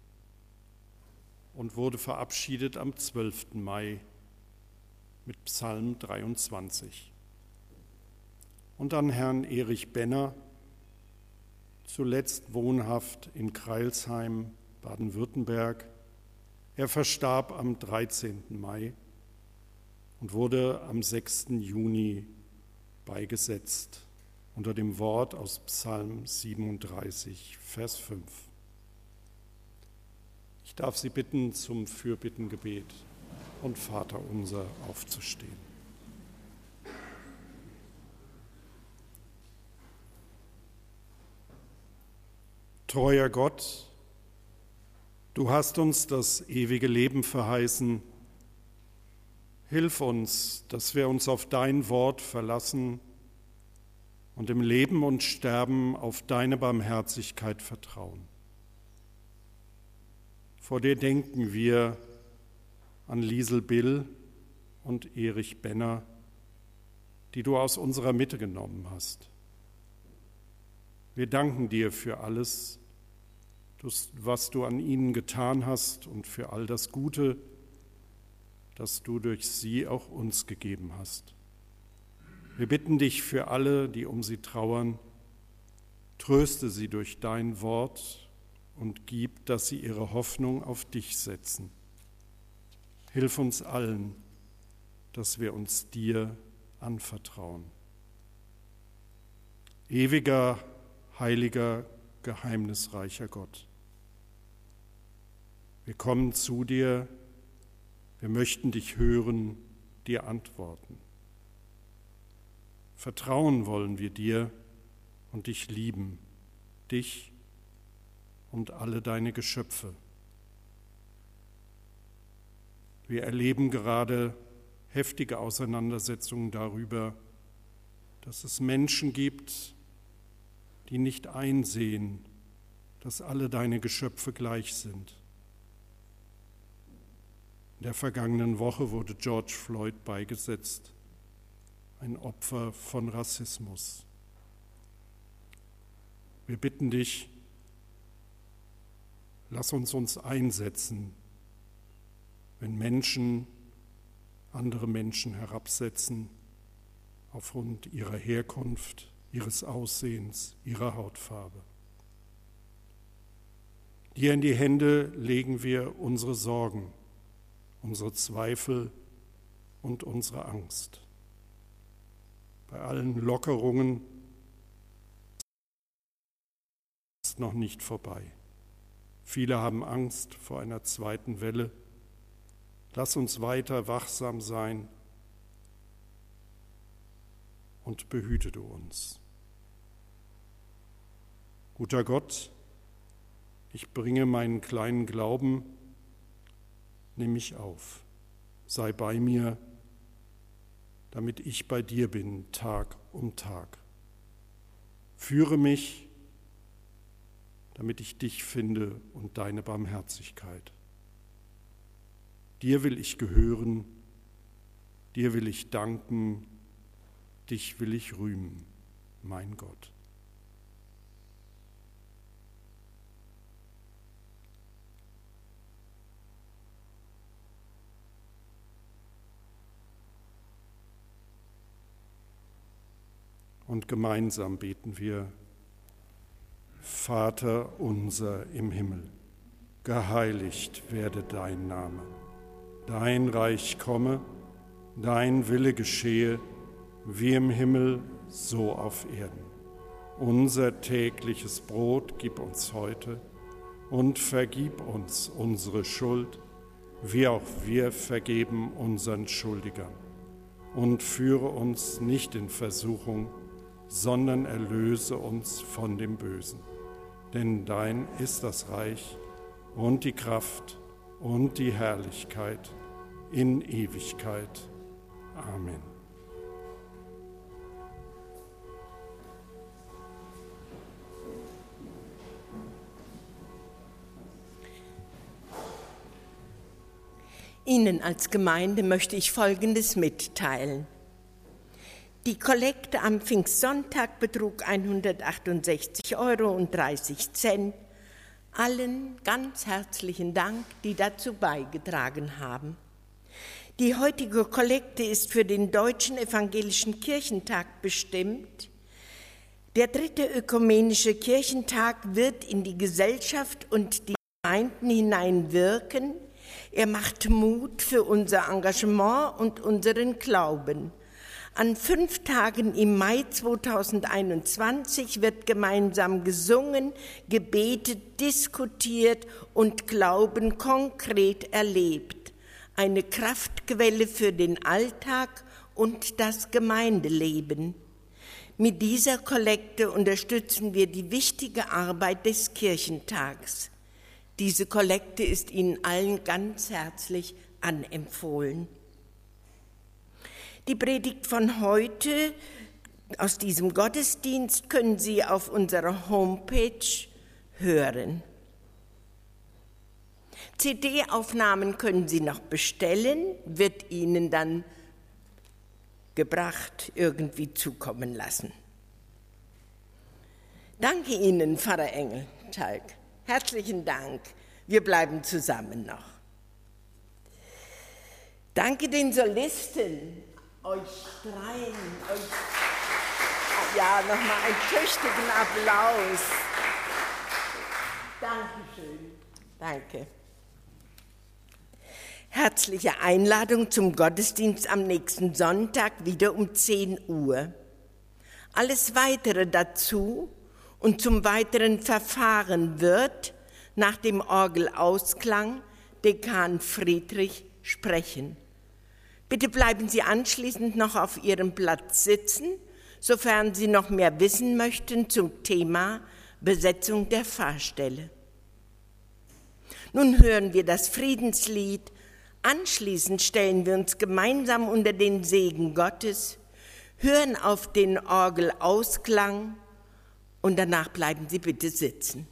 und wurde verabschiedet am zwölften Mai mit Psalm dreiundzwanzig. Und an Herrn Erich Benner, zuletzt wohnhaft in Crailsheim, Baden-Württemberg. Er verstarb am dreizehnten Mai und wurde am sechsten Juni beigesetzt unter dem Wort aus Psalm siebenunddreißig, Vers fünf. Ich darf Sie bitten, zum Fürbittengebet und Vaterunser aufzustehen. Treuer Gott, du hast uns das ewige Leben verheißen. Hilf uns, dass wir uns auf dein Wort verlassen und im Leben und Sterben auf deine Barmherzigkeit vertrauen. Vor dir denken wir an Liesel Bill und Erich Benner, die du aus unserer Mitte genommen hast. Wir danken dir für alles, was du an ihnen getan hast und für all das Gute, das du durch sie auch uns gegeben hast. Wir bitten dich für alle, die um sie trauern, tröste sie durch dein Wort und gib, dass sie ihre Hoffnung auf dich setzen. Hilf uns allen, dass wir uns dir anvertrauen. Ewiger, heiliger, geheimnisreicher Gott, wir kommen zu dir, wir möchten dich hören, dir antworten. Vertrauen wollen wir dir und dich lieben, dich und alle deine Geschöpfe. Wir erleben gerade heftige Auseinandersetzungen darüber, dass es Menschen gibt, die nicht einsehen, dass alle deine Geschöpfe gleich sind. In der vergangenen Woche wurde George Floyd beigesetzt, ein Opfer von Rassismus. Wir bitten dich, lass uns uns einsetzen, wenn Menschen andere Menschen herabsetzen aufgrund ihrer Herkunft, ihres Aussehens, ihrer Hautfarbe. Dir in die Hände legen wir unsere Sorgen, unsere Zweifel und unsere Angst. Bei allen Lockerungen ist noch nicht vorbei. Viele haben Angst vor einer zweiten Welle. Lass uns weiter wachsam sein und behüte du uns. Guter Gott, ich bringe meinen kleinen Glauben, nimm mich auf, sei bei mir, damit ich bei dir bin, Tag um Tag. Führe mich, damit ich dich finde und deine Barmherzigkeit. Dir will ich gehören, dir will ich danken, dich will ich rühmen, mein Gott. Und gemeinsam beten wir: Vater unser im Himmel, geheiligt werde dein Name. Dein Reich komme, dein Wille geschehe, wie im Himmel, so auf Erden. Unser tägliches Brot gib uns heute und vergib uns unsere Schuld, wie auch wir vergeben unseren Schuldigern. Und führe uns nicht in Versuchung, sondern erlöse uns von dem Bösen. Denn dein ist das Reich und die Kraft und die Herrlichkeit in Ewigkeit. Amen. Ihnen als Gemeinde möchte ich Folgendes mitteilen. Die Kollekte am Pfingstsonntag betrug hundertachtundsechzig Euro und dreißig Cent. Allen ganz herzlichen Dank, die dazu beigetragen haben. Die heutige Kollekte ist für den Deutschen Evangelischen Kirchentag bestimmt. Der dritte ökumenische Kirchentag wird in die Gesellschaft und die Gemeinden hineinwirken. Er macht Mut für unser Engagement und unseren Glauben. An fünf Tagen im Mai zweitausendeinundzwanzig wird gemeinsam gesungen, gebetet, diskutiert und Glauben konkret erlebt. Eine Kraftquelle für den Alltag und das Gemeindeleben. Mit dieser Kollekte unterstützen wir die wichtige Arbeit des Kirchentags. Diese Kollekte ist Ihnen allen ganz herzlich anempfohlen. Die Predigt von heute aus diesem Gottesdienst können Sie auf unserer Homepage hören. C D-Aufnahmen können Sie noch bestellen, wird Ihnen dann gebracht, irgendwie zukommen lassen. Danke Ihnen, Pfarrer Engelschalk. Herzlichen Dank. Wir bleiben zusammen noch. Danke den Solisten, euch dreien. Euch ja, nochmal einen tüchtigen Applaus. Dankeschön. Danke. Herzliche Einladung zum Gottesdienst am nächsten Sonntag wieder um zehn Uhr. Alles Weitere dazu und zum weiteren Verfahren wird nach dem Orgelausklang Dekan Friedrich sprechen. Bitte bleiben Sie anschließend noch auf Ihrem Platz sitzen, sofern Sie noch mehr wissen möchten zum Thema Besetzung der Pfarrstelle. Nun hören wir das Friedenslied. Anschließend stellen wir uns gemeinsam unter den Segen Gottes, hören auf den Orgelausklang und danach bleiben Sie bitte sitzen.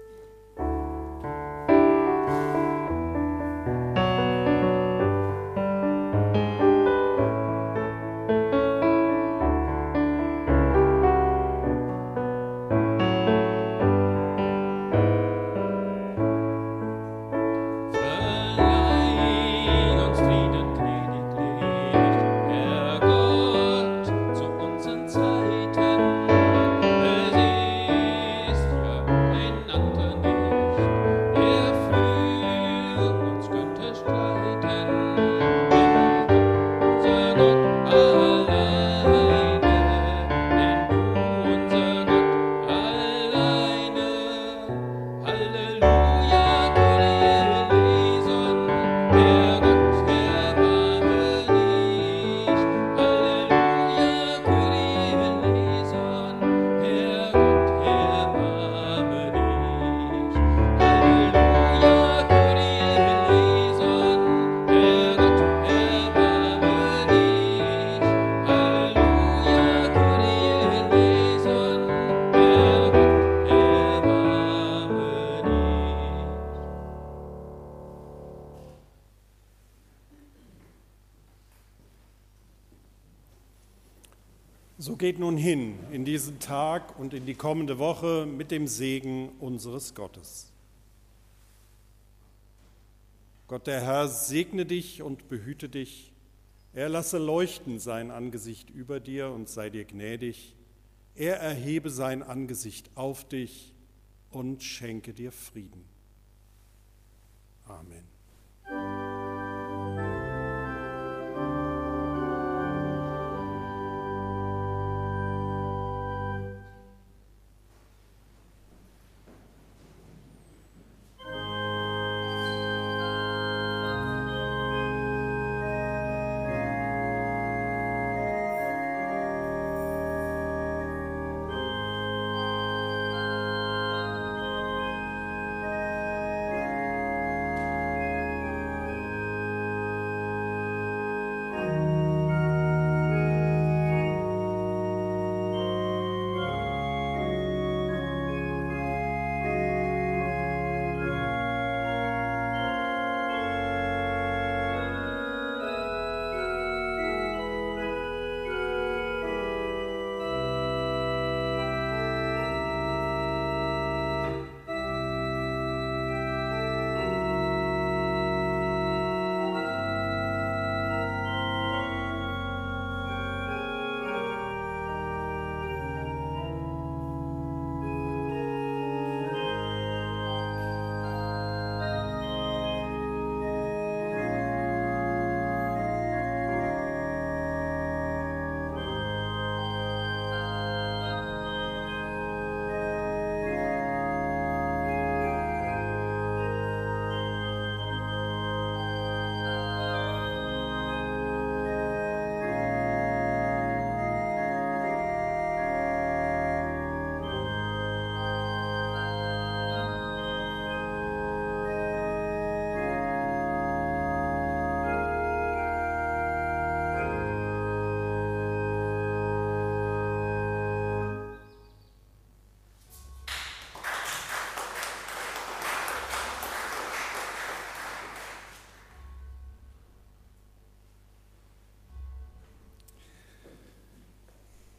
So geht nun hin in diesen Tag und in die kommende Woche mit dem Segen unseres Gottes. Gott, der Herr, segne dich und behüte dich. Er lasse leuchten sein Angesicht über dir und sei dir gnädig. Er erhebe sein Angesicht auf dich und schenke dir Frieden. Amen.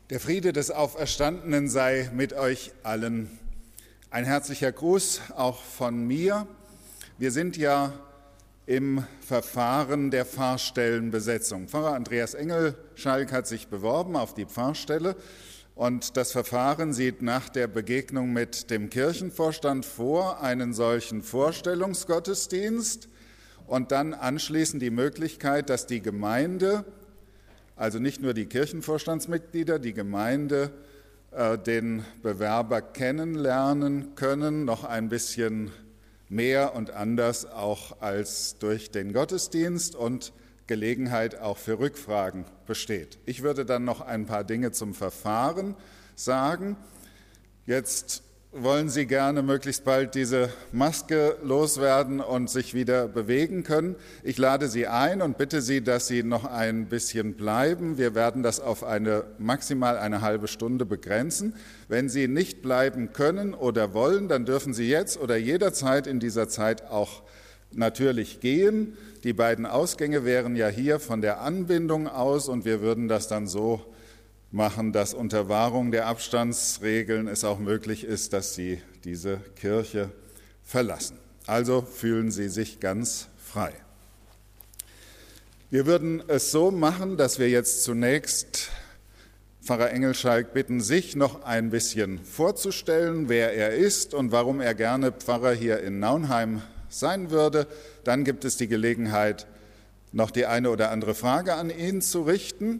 Der Friede des Auferstandenen sei mit euch allen. Ein herzlicher Gruß auch von mir. Wir sind ja im Verfahren der Pfarrstellenbesetzung. Pfarrer Andreas Engelschalk hat sich beworben auf die Pfarrstelle und das Verfahren sieht nach der Begegnung mit dem Kirchenvorstand vor, einen solchen Vorstellungsgottesdienst und dann anschließend die Möglichkeit, dass die Gemeinde, also nicht nur die Kirchenvorstandsmitglieder, die Gemeinde äh, den Bewerber kennenlernen können, noch ein bisschen mehr und anders auch als durch den Gottesdienst und Gelegenheit auch für Rückfragen besteht. Ich würde dann noch ein paar Dinge zum Verfahren sagen. Jetzt wollen Sie gerne möglichst bald diese Maske loswerden und sich wieder bewegen können. Ich lade Sie ein und bitte Sie, dass Sie noch ein bisschen bleiben. Wir werden das auf eine maximal eine halbe Stunde begrenzen. Wenn Sie nicht bleiben können oder wollen, dann dürfen Sie jetzt oder jederzeit in dieser Zeit auch natürlich gehen. Die beiden Ausgänge wären ja hier von der Anbindung aus und wir würden das dann so machen, dass unter Wahrung der Abstandsregeln es auch möglich ist, dass Sie diese Kirche verlassen. Also fühlen Sie sich ganz frei. Wir würden es so machen, dass wir jetzt zunächst Pfarrer Engelschalk bitten, sich noch ein bisschen vorzustellen, wer er ist und warum er gerne Pfarrer hier in Naunheim sein würde. Dann gibt es die Gelegenheit, noch die eine oder andere Frage an ihn zu richten.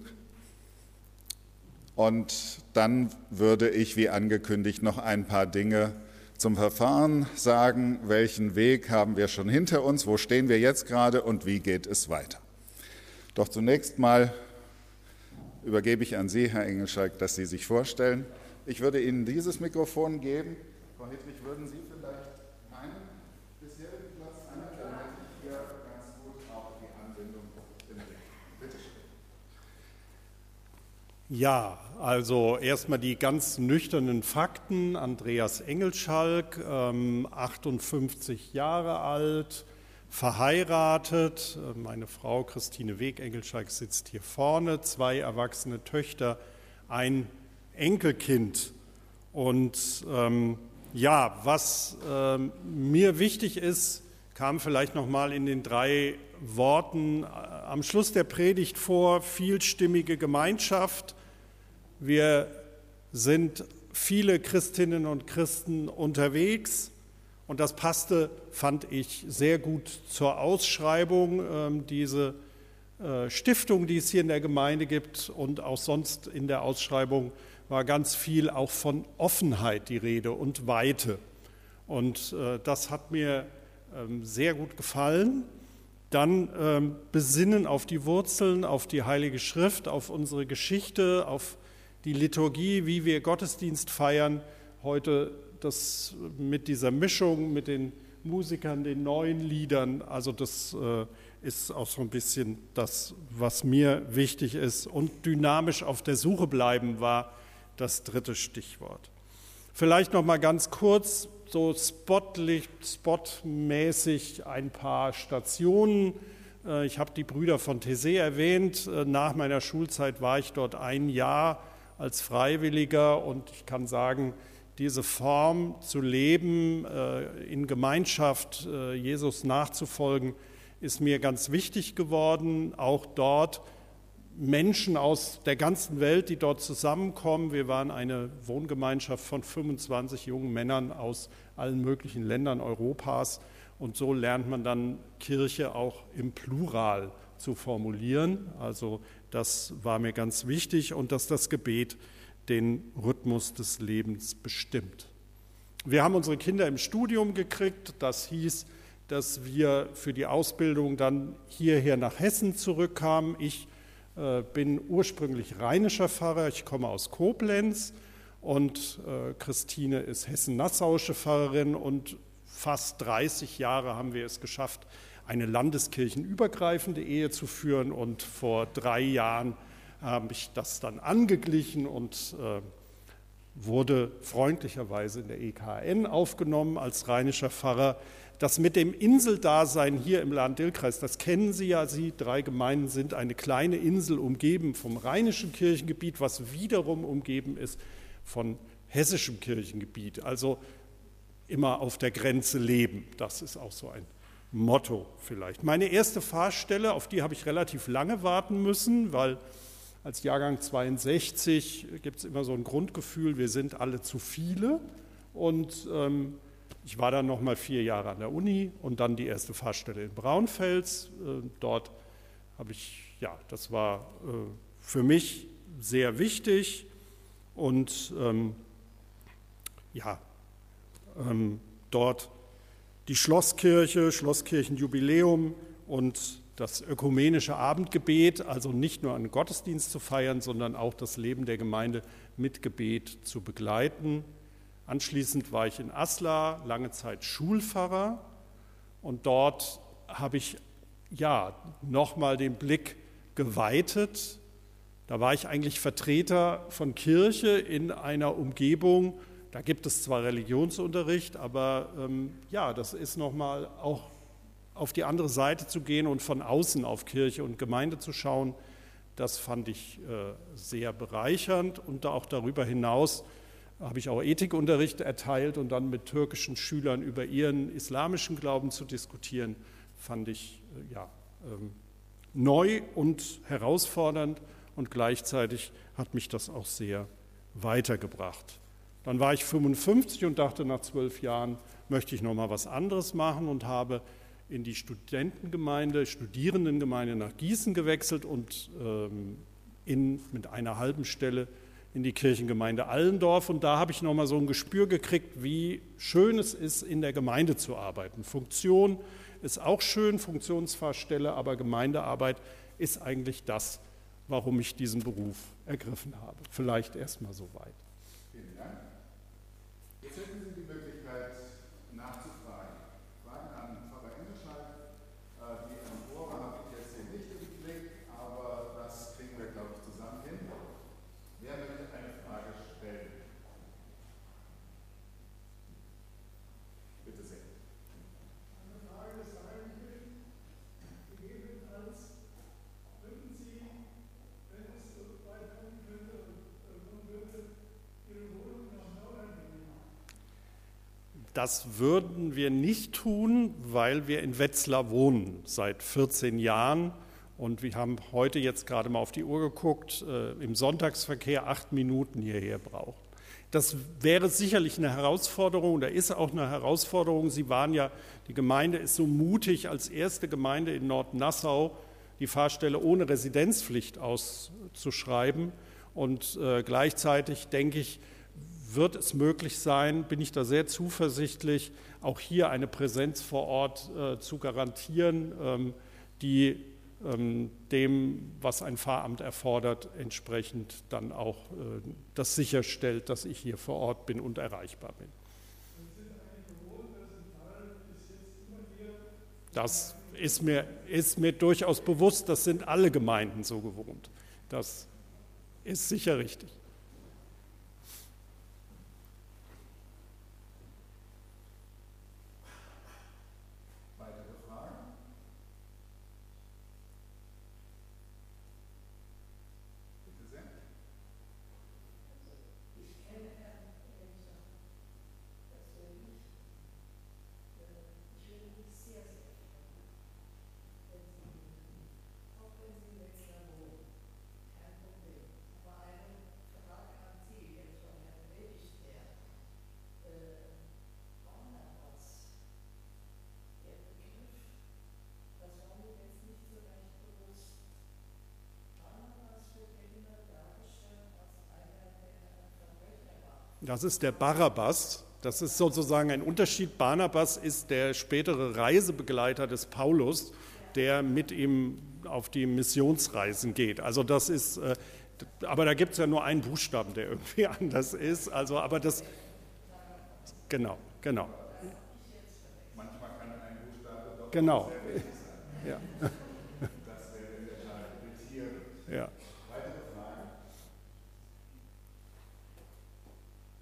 Und dann würde ich, wie angekündigt, noch ein paar Dinge zum Verfahren sagen. Welchen Weg haben wir schon hinter uns? Wo stehen wir jetzt gerade und wie geht es weiter? Doch zunächst mal übergebe ich an Sie, Herr Engelschalk, dass Sie sich vorstellen. Ich würde Ihnen dieses Mikrofon geben. Frau Hedrich, würden Sie vielleicht einen bisherigen Platz nehmen, damit ich hier ganz gut auch die Anbindung im Blick. Bitte schön. Ja, also erstmal die ganz nüchternen Fakten. Andreas Engelschalk, ähm, achtundfünfzig Jahre alt, verheiratet. Meine Frau Christine Weg-Engelschalk sitzt hier vorne, zwei erwachsene Töchter, ein Enkelkind. Und ähm, ja, was ähm, mir wichtig ist, kam vielleicht noch mal in den drei Worten am Schluss der Predigt vor: vielstimmige Gemeinschaft. Wir sind viele Christinnen und Christen unterwegs und das passte, fand ich, sehr gut zur Ausschreibung, ähm, diese äh, Stiftung, die es hier in der Gemeinde gibt, und auch sonst in der Ausschreibung war ganz viel auch von Offenheit die Rede und Weite. Und äh, das hat mir ähm, sehr gut gefallen. Dann ähm, besinnen auf die Wurzeln, auf die Heilige Schrift, auf unsere Geschichte, auf die Liturgie, wie wir Gottesdienst feiern. Heute das mit dieser Mischung, mit den Musikern, den neuen Liedern. Also das äh, ist auch so ein bisschen das, was mir wichtig ist. Und dynamisch auf der Suche bleiben war das dritte Stichwort. Vielleicht noch mal ganz kurz, so spotlich, spotmäßig ein paar Stationen. Ich habe die Brüder von Taizé erwähnt. Nach meiner Schulzeit war ich dort ein Jahr als Freiwilliger und ich kann sagen, diese Form zu leben, in Gemeinschaft Jesus nachzufolgen, ist mir ganz wichtig geworden. Auch dort Menschen aus der ganzen Welt, die dort zusammenkommen. Wir waren eine Wohngemeinschaft von fünfundzwanzig jungen Männern aus allen möglichen Ländern Europas. Und so lernt man dann Kirche auch im Plural zu formulieren. Also das war mir ganz wichtig und dass das Gebet den Rhythmus des Lebens bestimmt. Wir haben unsere Kinder im Studium gekriegt. Das hieß, dass wir für die Ausbildung dann hierher nach Hessen zurückkamen. Ich äh, bin ursprünglich rheinischer Pfarrer, ich komme aus Koblenz und äh, Christine ist hessen-nassauische Pfarrerin und fast dreißig Jahre haben wir es geschafft, eine landeskirchenübergreifende Ehe zu führen und vor drei Jahren habe ich das dann angeglichen und äh, wurde freundlicherweise in der E K N aufgenommen als rheinischer Pfarrer. Das mit dem Inseldasein hier im Lahn-Dill-Kreis, das kennen Sie ja, Sie drei Gemeinden sind eine kleine Insel umgeben vom rheinischen Kirchengebiet, was wiederum umgeben ist von hessischem Kirchengebiet, also immer auf der Grenze leben. Das ist auch so ein Motto vielleicht. Meine erste Pfarrstelle, auf die habe ich relativ lange warten müssen, weil als Jahrgang zweiundsechzig gibt es immer so ein Grundgefühl, wir sind alle zu viele. Und ähm, ich war dann noch mal vier Jahre an der Uni und dann die erste Pfarrstelle in Braunfels. Äh, dort habe ich, ja, das war äh, für mich sehr wichtig und ähm, ja, ähm, dort die Schlosskirche, Schlosskirchenjubiläum und das ökumenische Abendgebet, also nicht nur einen Gottesdienst zu feiern, sondern auch das Leben der Gemeinde mit Gebet zu begleiten. Anschließend war ich in Aslar, lange Zeit Schulpfarrer, und dort habe ich ja nochmal den Blick geweitet. Da war ich eigentlich Vertreter von Kirche in einer Umgebung, da gibt es zwar Religionsunterricht, aber ähm, ja, das ist nochmal auch auf die andere Seite zu gehen und von außen auf Kirche und Gemeinde zu schauen, das fand ich äh, sehr bereichernd. Und auch darüber hinaus habe ich auch Ethikunterricht erteilt und dann mit türkischen Schülern über ihren islamischen Glauben zu diskutieren, fand ich äh, ja, ähm, neu und herausfordernd, und gleichzeitig hat mich das auch sehr weitergebracht. Dann war ich fünfundfünfzig und dachte, nach zwölf Jahren möchte ich noch mal was anderes machen und habe in die Studentengemeinde, Studierendengemeinde nach Gießen gewechselt und ähm, in, mit einer halben Stelle in die Kirchengemeinde Allendorf. Und da habe ich nochmal so ein Gespür gekriegt, wie schön es ist, in der Gemeinde zu arbeiten. Funktion ist auch schön, Funktionspfarrstelle, aber Gemeindearbeit ist eigentlich das, warum ich diesen Beruf ergriffen habe. Vielleicht erst mal so weit. Vielen Dank. Jetzt hätten Sie die Möglichkeit nachzufragen. Fragen an Pfarrer Engelscheid. Die Empore habe ich jetzt hier nicht im Blick, aber das kriegen wir, glaube ich, zusammen hin. Wer möchte eine Frage stellen? Bitte sehr. Eine Frage ist eigentlich, gegebenenfalls würden Sie, wenn es so weit kommen könnte und kommen würde, Ihre Wohnung nach Nordrhein gehen? Das würden wir nicht tun, weil wir in Wetzlar wohnen seit vierzehn Jahren. Und wir haben heute jetzt gerade mal auf die Uhr geguckt, äh, im Sonntagsverkehr acht Minuten hierher brauchen. Das wäre sicherlich eine Herausforderung, oder ist auch eine Herausforderung. Sie waren ja, die Gemeinde ist so mutig, als erste Gemeinde in Nordnassau die Pfarrstelle ohne Residenzpflicht auszuschreiben. Und äh, gleichzeitig, denke ich, wird es möglich sein, bin ich da sehr zuversichtlich, auch hier eine Präsenz vor Ort äh, zu garantieren, ähm, die ähm, dem, was ein Pfarramt erfordert, entsprechend dann auch äh, das sicherstellt, dass ich hier vor Ort bin und erreichbar bin. Das ist mir, ist mir durchaus bewusst, das sind alle Gemeinden so gewohnt. Das ist sicher richtig. Das ist der Barabbas. Das ist sozusagen ein Unterschied. Barnabas ist der spätere Reisebegleiter des Paulus, der mit ihm auf die Missionsreisen geht. Also das ist, aber da gibt es ja nur einen Buchstaben, der irgendwie anders ist. Also, aber das, genau, genau. Manchmal kann ein Buchstabe doch genau. sehr wichtig sein. Ja. Das wäre in der Tat irritierend. Ja. Weitere Fragen?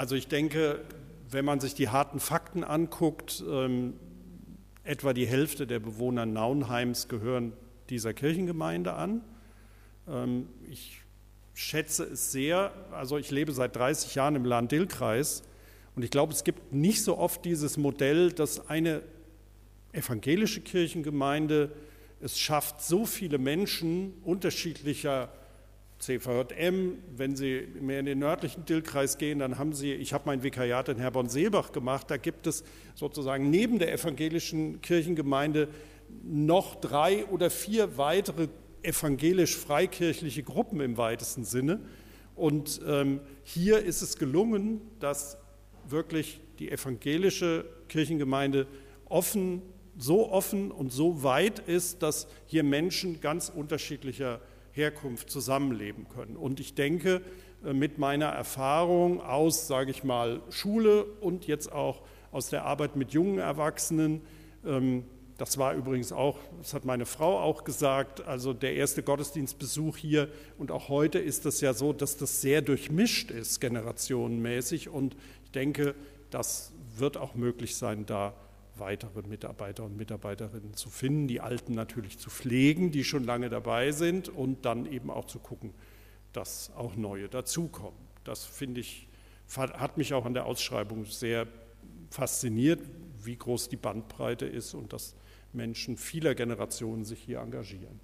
also ich denke, wenn man sich die harten Fakten anguckt, ähm, etwa die Hälfte der Bewohner Naunheims gehören dieser Kirchengemeinde an. Ähm, ich schätze es sehr, also ich lebe seit dreißig Jahren im Lahn-Dill-Kreis und ich glaube, es gibt nicht so oft dieses Modell, dass eine evangelische Kirchengemeinde es schafft, so viele Menschen unterschiedlicher C V J M, wenn Sie mehr in den nördlichen Dillkreis gehen, dann haben Sie, ich habe mein Vikariat in Herborn-Seelbach gemacht, da gibt es sozusagen neben der evangelischen Kirchengemeinde noch drei oder vier weitere evangelisch-freikirchliche Gruppen im weitesten Sinne. Und ähm, hier ist es gelungen, dass wirklich die evangelische Kirchengemeinde offen, so offen und so weit ist, dass hier Menschen ganz unterschiedlicher Herkunft zusammenleben können. Und ich denke, mit meiner Erfahrung aus, sage ich mal, Schule und jetzt auch aus der Arbeit mit jungen Erwachsenen, das war übrigens auch, das hat meine Frau auch gesagt, also der erste Gottesdienstbesuch hier und auch heute ist das ja so, dass das sehr durchmischt ist, generationenmäßig. Und ich denke, das wird auch möglich sein, da weitere Mitarbeiter und Mitarbeiterinnen zu finden, die Alten natürlich zu pflegen, die schon lange dabei sind und dann eben auch zu gucken, dass auch neue dazukommen. Das finde ich, hat mich auch an der Ausschreibung sehr fasziniert, wie groß die Bandbreite ist und dass Menschen vieler Generationen sich hier engagieren.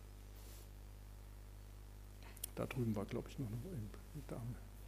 Da drüben war, glaube ich, noch eine Dame.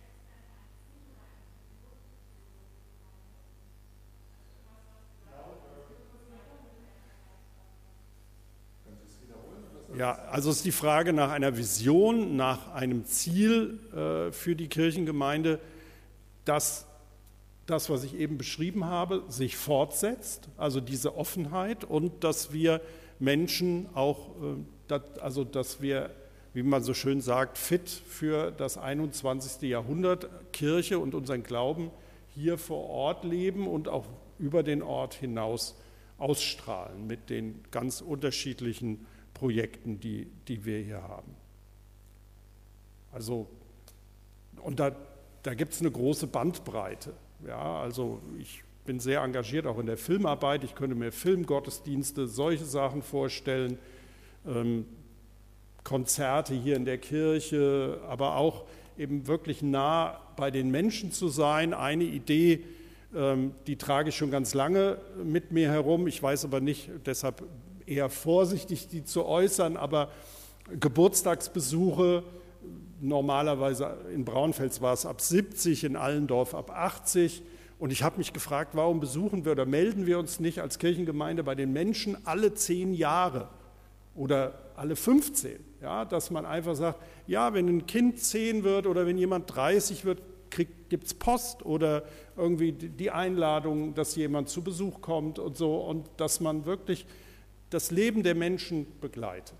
Ja, also es ist die Frage nach einer Vision, nach einem Ziel äh, für die Kirchengemeinde, dass das, was ich eben beschrieben habe, sich fortsetzt, also diese Offenheit und dass wir Menschen auch, äh, dat, also dass wir, wie man so schön sagt, fit für das einundzwanzigste Jahrhundert Kirche und unseren Glauben hier vor Ort leben und auch über den Ort hinaus ausstrahlen mit den ganz unterschiedlichen Projekten, die, die wir hier haben. Also, und da, da gibt es eine große Bandbreite. Ja, also ich bin sehr engagiert auch in der Filmarbeit. Ich könnte mir Filmgottesdienste, solche Sachen vorstellen, ähm, Konzerte hier in der Kirche, aber auch eben wirklich nah bei den Menschen zu sein. Eine Idee, ähm, die trage ich schon ganz lange mit mir herum. Ich weiß aber nicht, deshalb eher vorsichtig, die zu äußern, aber Geburtstagsbesuche, normalerweise in Braunfels war es ab siebzig, in Allendorf ab achtzig. Und ich habe mich gefragt, warum besuchen wir oder melden wir uns nicht als Kirchengemeinde bei den Menschen alle zehn Jahre oder alle fünfzehn? Ja, dass man einfach sagt, ja, wenn ein Kind zehn wird oder wenn jemand dreißig wird, gibt es Post oder irgendwie die Einladung, dass jemand zu Besuch kommt und so. Und dass man wirklich das Leben der Menschen begleitet.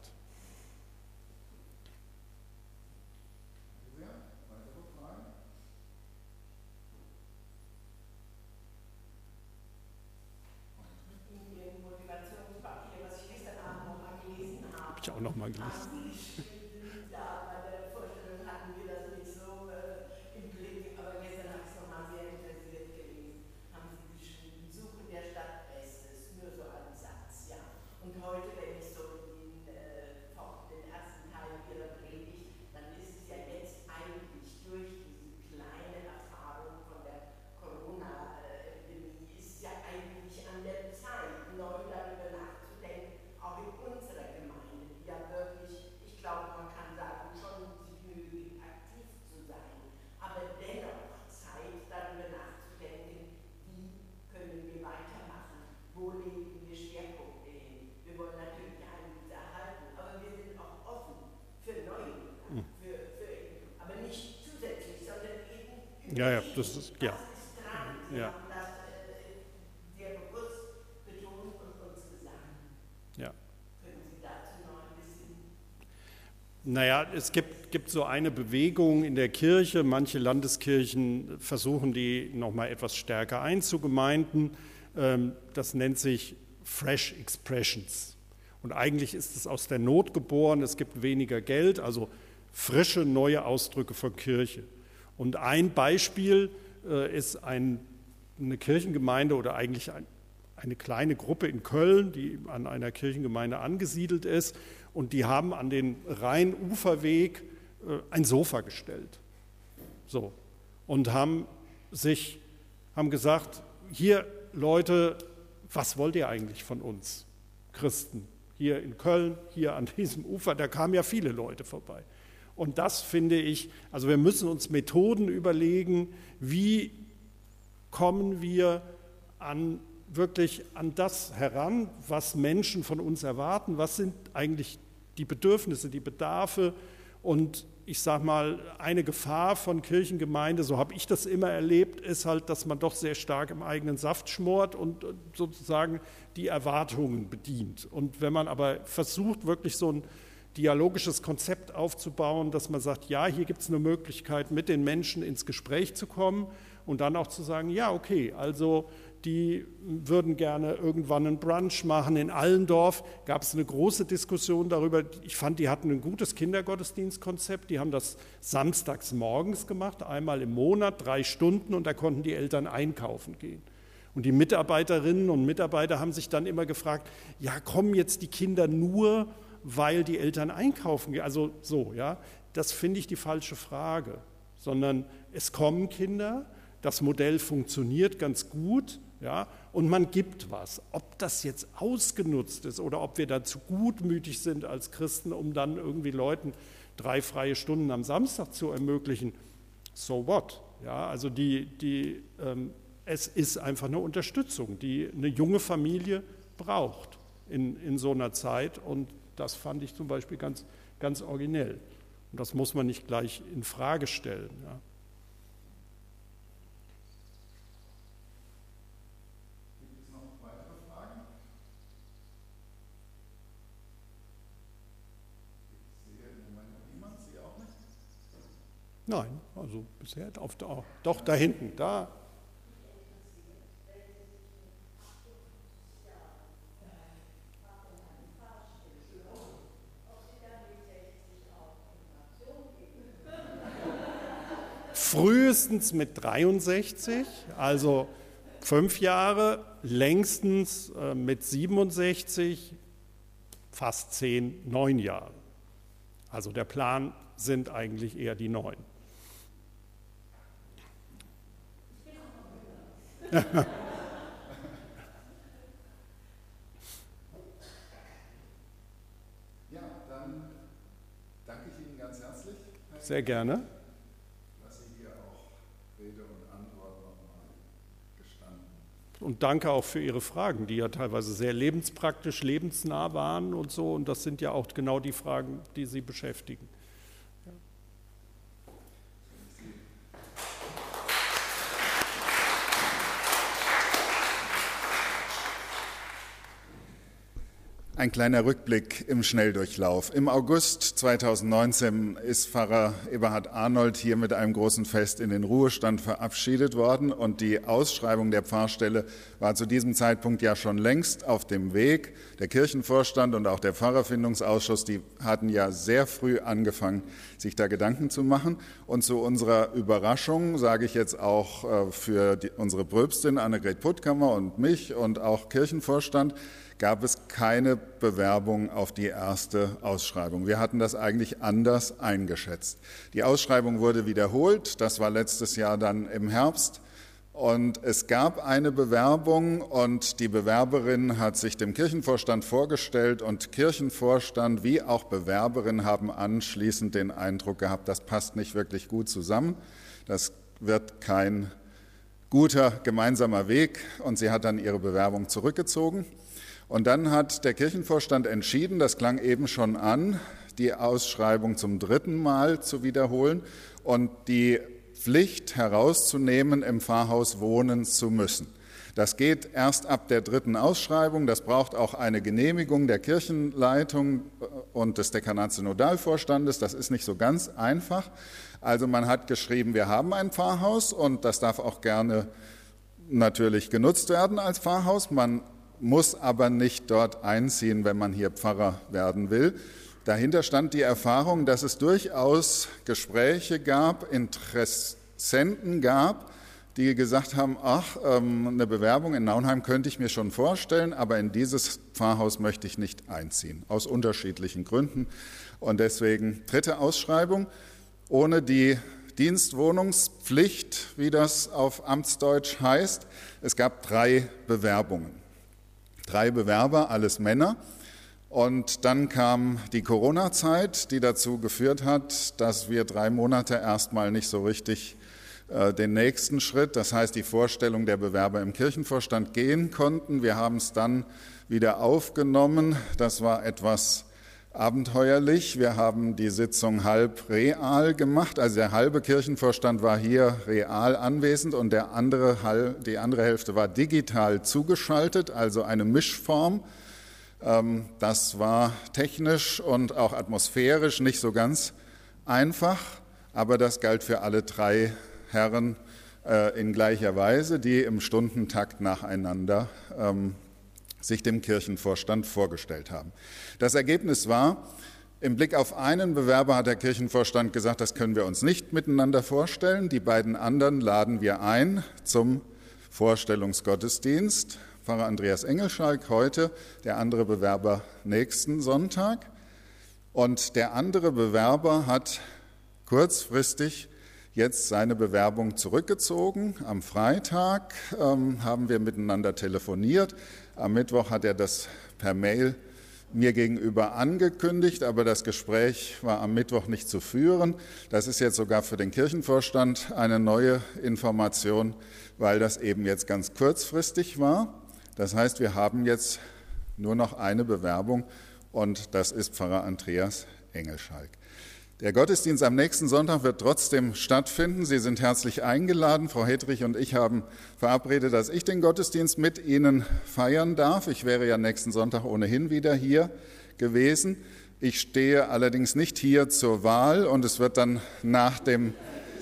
Habe ich auch noch mal gelesen. Ja, ja, das ist, ja. Ja. Sehr bewusst betont und uns gesagt. Ja. Können Sie dazu noch ein bisschen? Naja, es gibt, gibt so eine Bewegung in der Kirche. Manche Landeskirchen versuchen die noch mal etwas stärker einzugemeinden. Das nennt sich Fresh Expressions. Und eigentlich ist es aus der Not geboren. Es gibt weniger Geld, also frische, neue Ausdrücke von Kirche. Und ein Beispiel äh, ist ein, eine Kirchengemeinde oder eigentlich ein, eine kleine Gruppe in Köln, die an einer Kirchengemeinde angesiedelt ist, und die haben an den Rhein-Uferweg äh, ein Sofa gestellt. So. Und haben sich, haben gesagt, hier Leute, was wollt ihr eigentlich von uns Christen? Hier in Köln, hier an diesem Ufer, da kamen ja viele Leute vorbei. Und das finde ich, also wir müssen uns Methoden überlegen, wie kommen wir an wirklich an das heran, was Menschen von uns erwarten, was sind eigentlich die Bedürfnisse, die Bedarfe. Und ich sage mal, eine Gefahr von Kirchengemeinde, so habe ich das immer erlebt, ist halt, dass man doch sehr stark im eigenen Saft schmort und sozusagen die Erwartungen bedient. Und wenn man aber versucht, wirklich so ein dialogisches Konzept aufzubauen, dass man sagt, ja, hier gibt es eine Möglichkeit, mit den Menschen ins Gespräch zu kommen und dann auch zu sagen, ja, okay, also die würden gerne irgendwann einen Brunch machen. In Allendorf gab es eine große Diskussion darüber. Ich fand, die hatten ein gutes Kindergottesdienstkonzept. Die haben das samstags morgens gemacht, einmal im Monat, drei Stunden, und da konnten die Eltern einkaufen gehen. Und die Mitarbeiterinnen und Mitarbeiter haben sich dann immer gefragt, ja, kommen jetzt die Kinder nur, weil die Eltern einkaufen gehen? Also so, ja, das finde ich die falsche Frage, sondern es kommen Kinder, das Modell funktioniert ganz gut, ja, und man gibt was. Ob das jetzt ausgenutzt ist oder ob wir dazu gutmütig sind als Christen, um dann irgendwie Leuten drei freie Stunden am Samstag zu ermöglichen, so what? Ja, also die, die, ähm, es ist einfach eine Unterstützung, die eine junge Familie braucht in, in so einer Zeit, und das fand ich zum Beispiel ganz, ganz originell. Und das muss man nicht gleich in Frage stellen. Ja. Nein, also bisher auf der, doch da hinten, da. Frühestens mit dreiundsechzig, also fünf Jahre, längstens äh, mit siebenundsechzig, fast zehn, neun Jahre. Also der Plan sind eigentlich eher die neun. Ja, dann danke ich Ihnen ganz herzlich. Sehr gerne. Dass Sie hier auch Rede und Antwort nochmal gestanden. Und danke auch für Ihre Fragen, die ja teilweise sehr lebenspraktisch, lebensnah waren und so. Und das sind ja auch genau die Fragen, die Sie beschäftigen. Ein kleiner Rückblick im Schnelldurchlauf. Im August zweitausendneunzehn ist Pfarrer Eberhard Arnold hier mit einem großen Fest in den Ruhestand verabschiedet worden, und die Ausschreibung der Pfarrstelle war zu diesem Zeitpunkt ja schon längst auf dem Weg. Der Kirchenvorstand und auch der Pfarrerfindungsausschuss, die hatten ja sehr früh angefangen, sich da Gedanken zu machen. Und zu unserer Überraschung, sage ich jetzt auch für die, unsere Pröpstin Annegret Puttkammer und mich und auch Kirchenvorstand, gab es keine Bewerbung auf die erste Ausschreibung. Wir hatten das eigentlich anders eingeschätzt. Die Ausschreibung wurde wiederholt, das war letztes Jahr dann im Herbst, und es gab eine Bewerbung, und die Bewerberin hat sich dem Kirchenvorstand vorgestellt, und Kirchenvorstand wie auch Bewerberin haben anschließend den Eindruck gehabt, das passt nicht wirklich gut zusammen, das wird kein guter gemeinsamer Weg, und sie hat dann ihre Bewerbung zurückgezogen. Und dann hat der Kirchenvorstand entschieden, das klang eben schon an, die Ausschreibung zum dritten Mal zu wiederholen und die Pflicht herauszunehmen, im Pfarrhaus wohnen zu müssen. Das geht erst ab der dritten Ausschreibung, das braucht auch eine Genehmigung der Kirchenleitung und des Dekanatssynodalvorstandes, das ist nicht so ganz einfach. Also man hat geschrieben, wir haben ein Pfarrhaus und das darf auch gerne natürlich genutzt werden als Pfarrhaus, man muss aber nicht dort einziehen, wenn man hier Pfarrer werden will. Dahinter stand die Erfahrung, dass es durchaus Gespräche gab, Interessenten gab, die gesagt haben, ach, ähm, eine Bewerbung in Naunheim könnte ich mir schon vorstellen, aber in dieses Pfarrhaus möchte ich nicht einziehen, aus unterschiedlichen Gründen. Und deswegen dritte Ausschreibung, ohne die Dienstwohnungspflicht, wie das auf Amtsdeutsch heißt. Es gab drei Bewerbungen. Drei Bewerber, alles Männer. Und dann kam die Corona-Zeit, die dazu geführt hat, dass wir drei Monate erstmal nicht so richtig äh, den nächsten Schritt, das heißt die Vorstellung der Bewerber im Kirchenvorstand, gehen konnten. Wir haben es dann wieder aufgenommen. Das war etwas abenteuerlich. Wir haben die Sitzung halb real gemacht. Also der halbe Kirchenvorstand war hier real anwesend und der andere, die andere Hälfte war digital zugeschaltet, also eine Mischform. Das war technisch und auch atmosphärisch nicht so ganz einfach, aber das galt für alle drei Herren in gleicher Weise, die im Stundentakt nacheinander sich dem Kirchenvorstand vorgestellt haben. Das Ergebnis war, im Blick auf einen Bewerber hat der Kirchenvorstand gesagt, das können wir uns nicht miteinander vorstellen. Die beiden anderen laden wir ein zum Vorstellungsgottesdienst. Pfarrer Andreas Engelschalk heute, der andere Bewerber nächsten Sonntag. Und der andere Bewerber hat kurzfristig jetzt seine Bewerbung zurückgezogen. Am Freitag ähm, haben wir miteinander telefoniert. Am Mittwoch hat er das per Mail mir gegenüber angekündigt, aber das Gespräch war am Mittwoch nicht zu führen. Das ist jetzt sogar für den Kirchenvorstand eine neue Information, weil das eben jetzt ganz kurzfristig war. Das heißt, wir haben jetzt nur noch eine Bewerbung und das ist Pfarrer Andreas Engelschalk. Der Gottesdienst am nächsten Sonntag wird trotzdem stattfinden. Sie sind herzlich eingeladen. Frau Hedrich und ich haben verabredet, dass ich den Gottesdienst mit Ihnen feiern darf. Ich wäre ja nächsten Sonntag ohnehin wieder hier gewesen. Ich stehe allerdings nicht hier zur Wahl und es wird dann nach dem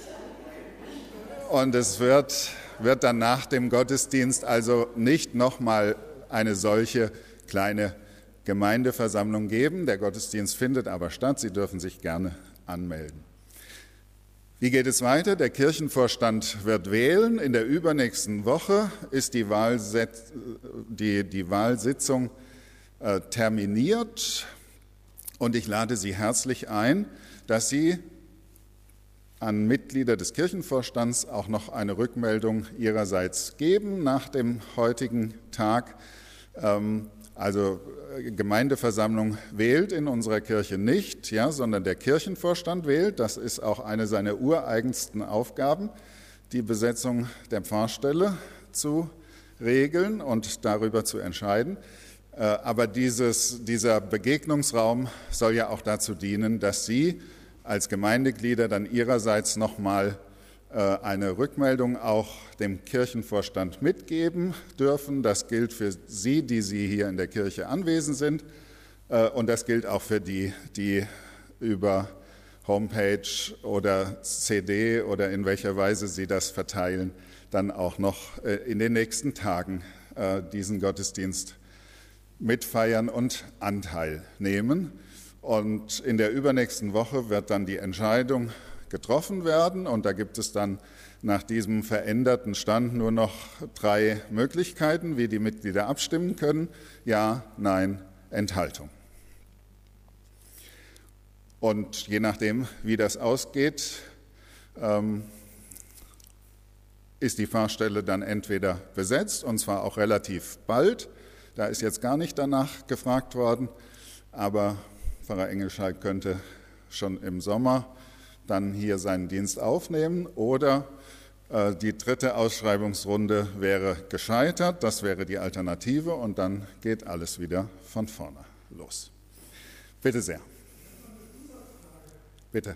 und es wird wird dann nach dem Gottesdienst also nicht nochmal eine solche kleine Gemeindeversammlung geben. Der Gottesdienst findet aber statt. Sie dürfen sich gerne anmelden. Wie geht es weiter? Der Kirchenvorstand wird wählen. In der übernächsten Woche ist die, Wahlset- die, die Wahlsitzung äh, terminiert und ich lade Sie herzlich ein, dass Sie an Mitglieder des Kirchenvorstands auch noch eine Rückmeldung ihrerseits geben nach dem heutigen Tag. Also Gemeindeversammlung wählt in unserer Kirche nicht, ja, sondern der Kirchenvorstand wählt. Das ist auch eine seiner ureigensten Aufgaben, die Besetzung der Pfarrstelle zu regeln und darüber zu entscheiden. Aber dieses, dieser Begegnungsraum soll ja auch dazu dienen, dass Sie als Gemeindeglieder dann ihrerseits nochmal äh, eine Rückmeldung auch dem Kirchenvorstand mitgeben dürfen. Das gilt für Sie, die Sie hier in der Kirche anwesend sind, äh, und das gilt auch für die, die über Homepage oder C D oder in welcher Weise Sie das verteilen, dann auch noch äh, in den nächsten Tagen äh, diesen Gottesdienst mitfeiern und Anteil nehmen. Und in der übernächsten Woche wird dann die Entscheidung getroffen werden. Und da gibt es dann nach diesem veränderten Stand nur noch drei Möglichkeiten, wie die Mitglieder abstimmen können. Ja, Nein, Enthaltung. Und je nachdem, wie das ausgeht, ähm, ist die Pfarrstelle dann entweder besetzt, und zwar auch relativ bald. Da ist jetzt gar nicht danach gefragt worden, aber Pfarrer Engelschalk könnte schon im Sommer dann hier seinen Dienst aufnehmen, oder äh, die dritte Ausschreibungsrunde wäre gescheitert, das wäre die Alternative, und dann geht alles wieder von vorne los. Bitte sehr. Bitte.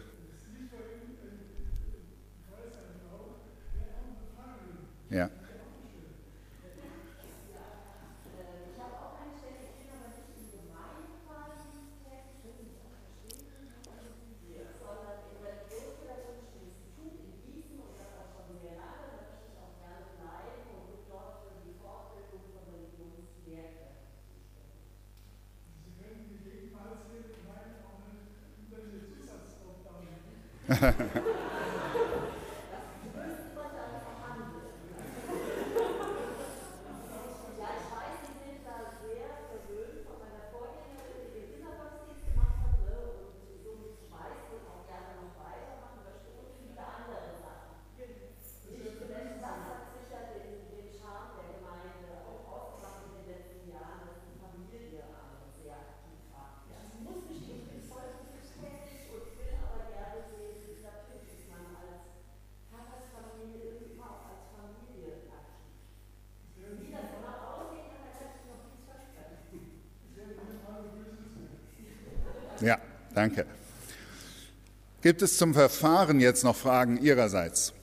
Ja. Ja, danke. Gibt es zum Verfahren jetzt noch Fragen Ihrerseits?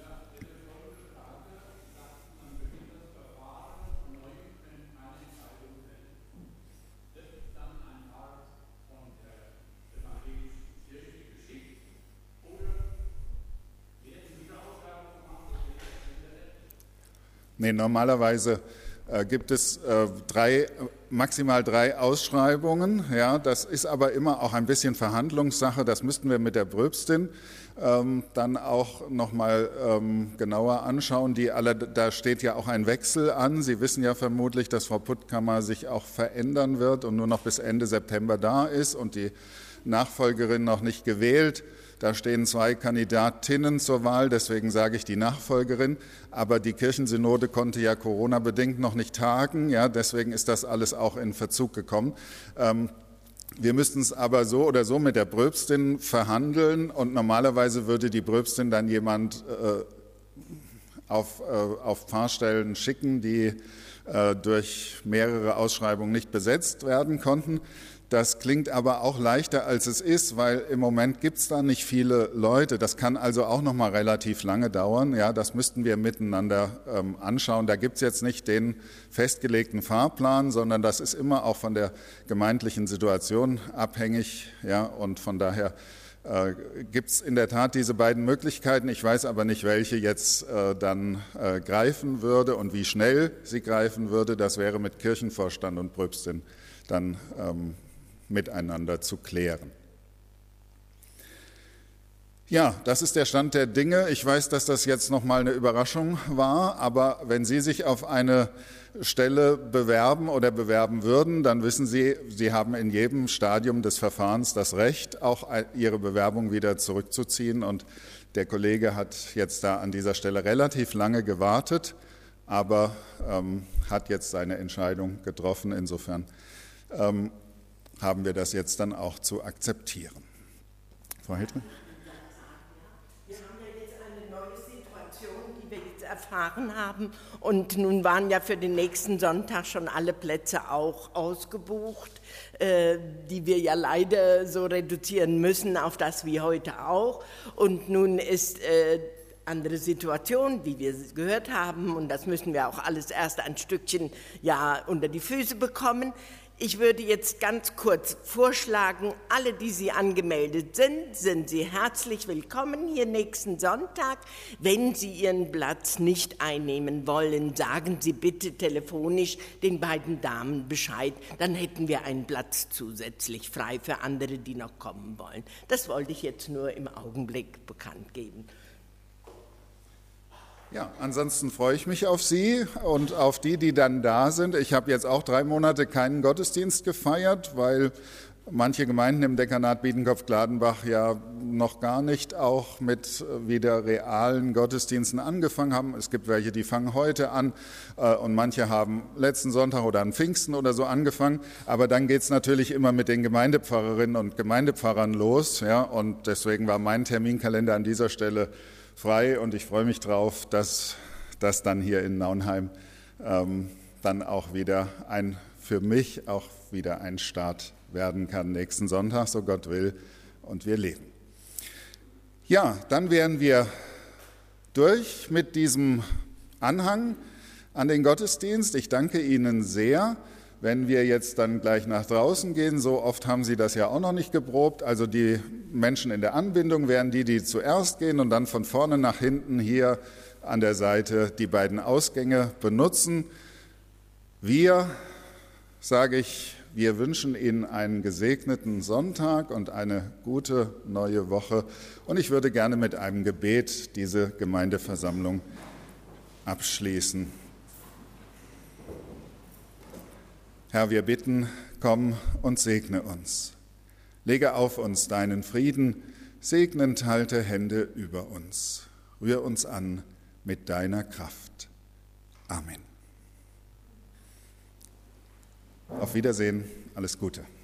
Nee, normalerweise äh, gibt es äh, drei, maximal drei Ausschreibungen. Ja, das ist aber immer auch ein bisschen Verhandlungssache. Das müssten wir mit der Pröbstin ähm, dann auch nochmal ähm, genauer anschauen. Die alle, da steht ja auch ein Wechsel an. Sie wissen ja vermutlich, dass Frau Puttkammer sich auch verändern wird und nur noch bis Ende September da ist und die Nachfolgerin noch nicht gewählt. Da stehen zwei Kandidatinnen zur Wahl, deswegen sage ich die Nachfolgerin. Aber die Kirchensynode konnte ja Corona-bedingt noch nicht tagen. Ja, deswegen ist das alles auch in Verzug gekommen. Ähm, wir müssten es aber so oder so mit der Pröbstin verhandeln. Und normalerweise würde die Pröbstin dann jemand äh, auf, äh, auf Pfarrstellen schicken, die äh, durch mehrere Ausschreibungen nicht besetzt werden konnten. Das klingt aber auch leichter, als es ist, weil im Moment gibt es da nicht viele Leute. Das kann also auch noch mal relativ lange dauern. Ja, das müssten wir miteinander ähm, anschauen. Da gibt es jetzt nicht den festgelegten Fahrplan, sondern das ist immer auch von der gemeindlichen Situation abhängig. Ja, und von daher äh, gibt es in der Tat diese beiden Möglichkeiten. Ich weiß aber nicht, welche jetzt äh, dann äh, greifen würde und wie schnell sie greifen würde. Das wäre mit Kirchenvorstand und Pröbstin dann ähm, miteinander zu klären. Ja, das ist der Stand der Dinge. Ich weiß, dass das jetzt nochmal eine Überraschung war, aber wenn Sie sich auf eine Stelle bewerben oder bewerben würden, dann wissen Sie, Sie haben in jedem Stadium des Verfahrens das Recht, auch Ihre Bewerbung wieder zurückzuziehen. Und der Kollege hat jetzt da an dieser Stelle relativ lange gewartet, aber ähm, hat jetzt seine Entscheidung getroffen. Insofern ähm, haben wir das jetzt dann auch zu akzeptieren. Frau Hedre? Wir haben ja jetzt eine neue Situation, die wir jetzt erfahren haben. Und nun waren ja für den nächsten Sonntag schon alle Plätze auch ausgebucht, äh, die wir ja leider so reduzieren müssen, auf das wie heute auch. Und nun ist äh, andere Situation, wie wir gehört haben, und das müssen wir auch alles erst ein Stückchen ja unter die Füße bekommen. Ich würde jetzt ganz kurz vorschlagen, alle, die Sie angemeldet sind, sind Sie herzlich willkommen hier nächsten Sonntag. Wenn Sie Ihren Platz nicht einnehmen wollen, sagen Sie bitte telefonisch den beiden Damen Bescheid. Dann hätten wir einen Platz zusätzlich frei für andere, die noch kommen wollen. Das wollte ich jetzt nur im Augenblick bekannt geben. Ja, ansonsten freue ich mich auf Sie und auf die, die dann da sind. Ich habe jetzt auch drei Monate keinen Gottesdienst gefeiert, weil manche Gemeinden im Dekanat Biedenkopf-Gladenbach ja noch gar nicht auch mit wieder realen Gottesdiensten angefangen haben. Es gibt welche, die fangen heute an und manche haben letzten Sonntag oder an Pfingsten oder so angefangen. Aber dann geht es natürlich immer mit den Gemeindepfarrerinnen und Gemeindepfarrern los. Ja, und deswegen war mein Terminkalender an dieser Stelle frei und ich freue mich drauf, dass das dann hier in Naunheim ähm, dann auch wieder ein, für mich auch wieder ein Start werden kann nächsten Sonntag, so Gott will und wir leben. Ja, dann wären wir durch mit diesem Anhang an den Gottesdienst. Ich danke Ihnen sehr. Wenn wir jetzt dann gleich nach draußen gehen, so oft haben Sie das ja auch noch nicht geprobt, also die Menschen in der Anbindung wären die, die zuerst gehen und dann von vorne nach hinten hier an der Seite die beiden Ausgänge benutzen. Wir, sage ich, wir wünschen Ihnen einen gesegneten Sonntag und eine gute neue Woche und ich würde gerne mit einem Gebet diese Gemeindeversammlung abschließen. Herr, wir bitten, komm und segne uns. Lege auf uns deinen Frieden, segnend halte Hände über uns. Rühr uns an mit deiner Kraft. Amen. Auf Wiedersehen, alles Gute.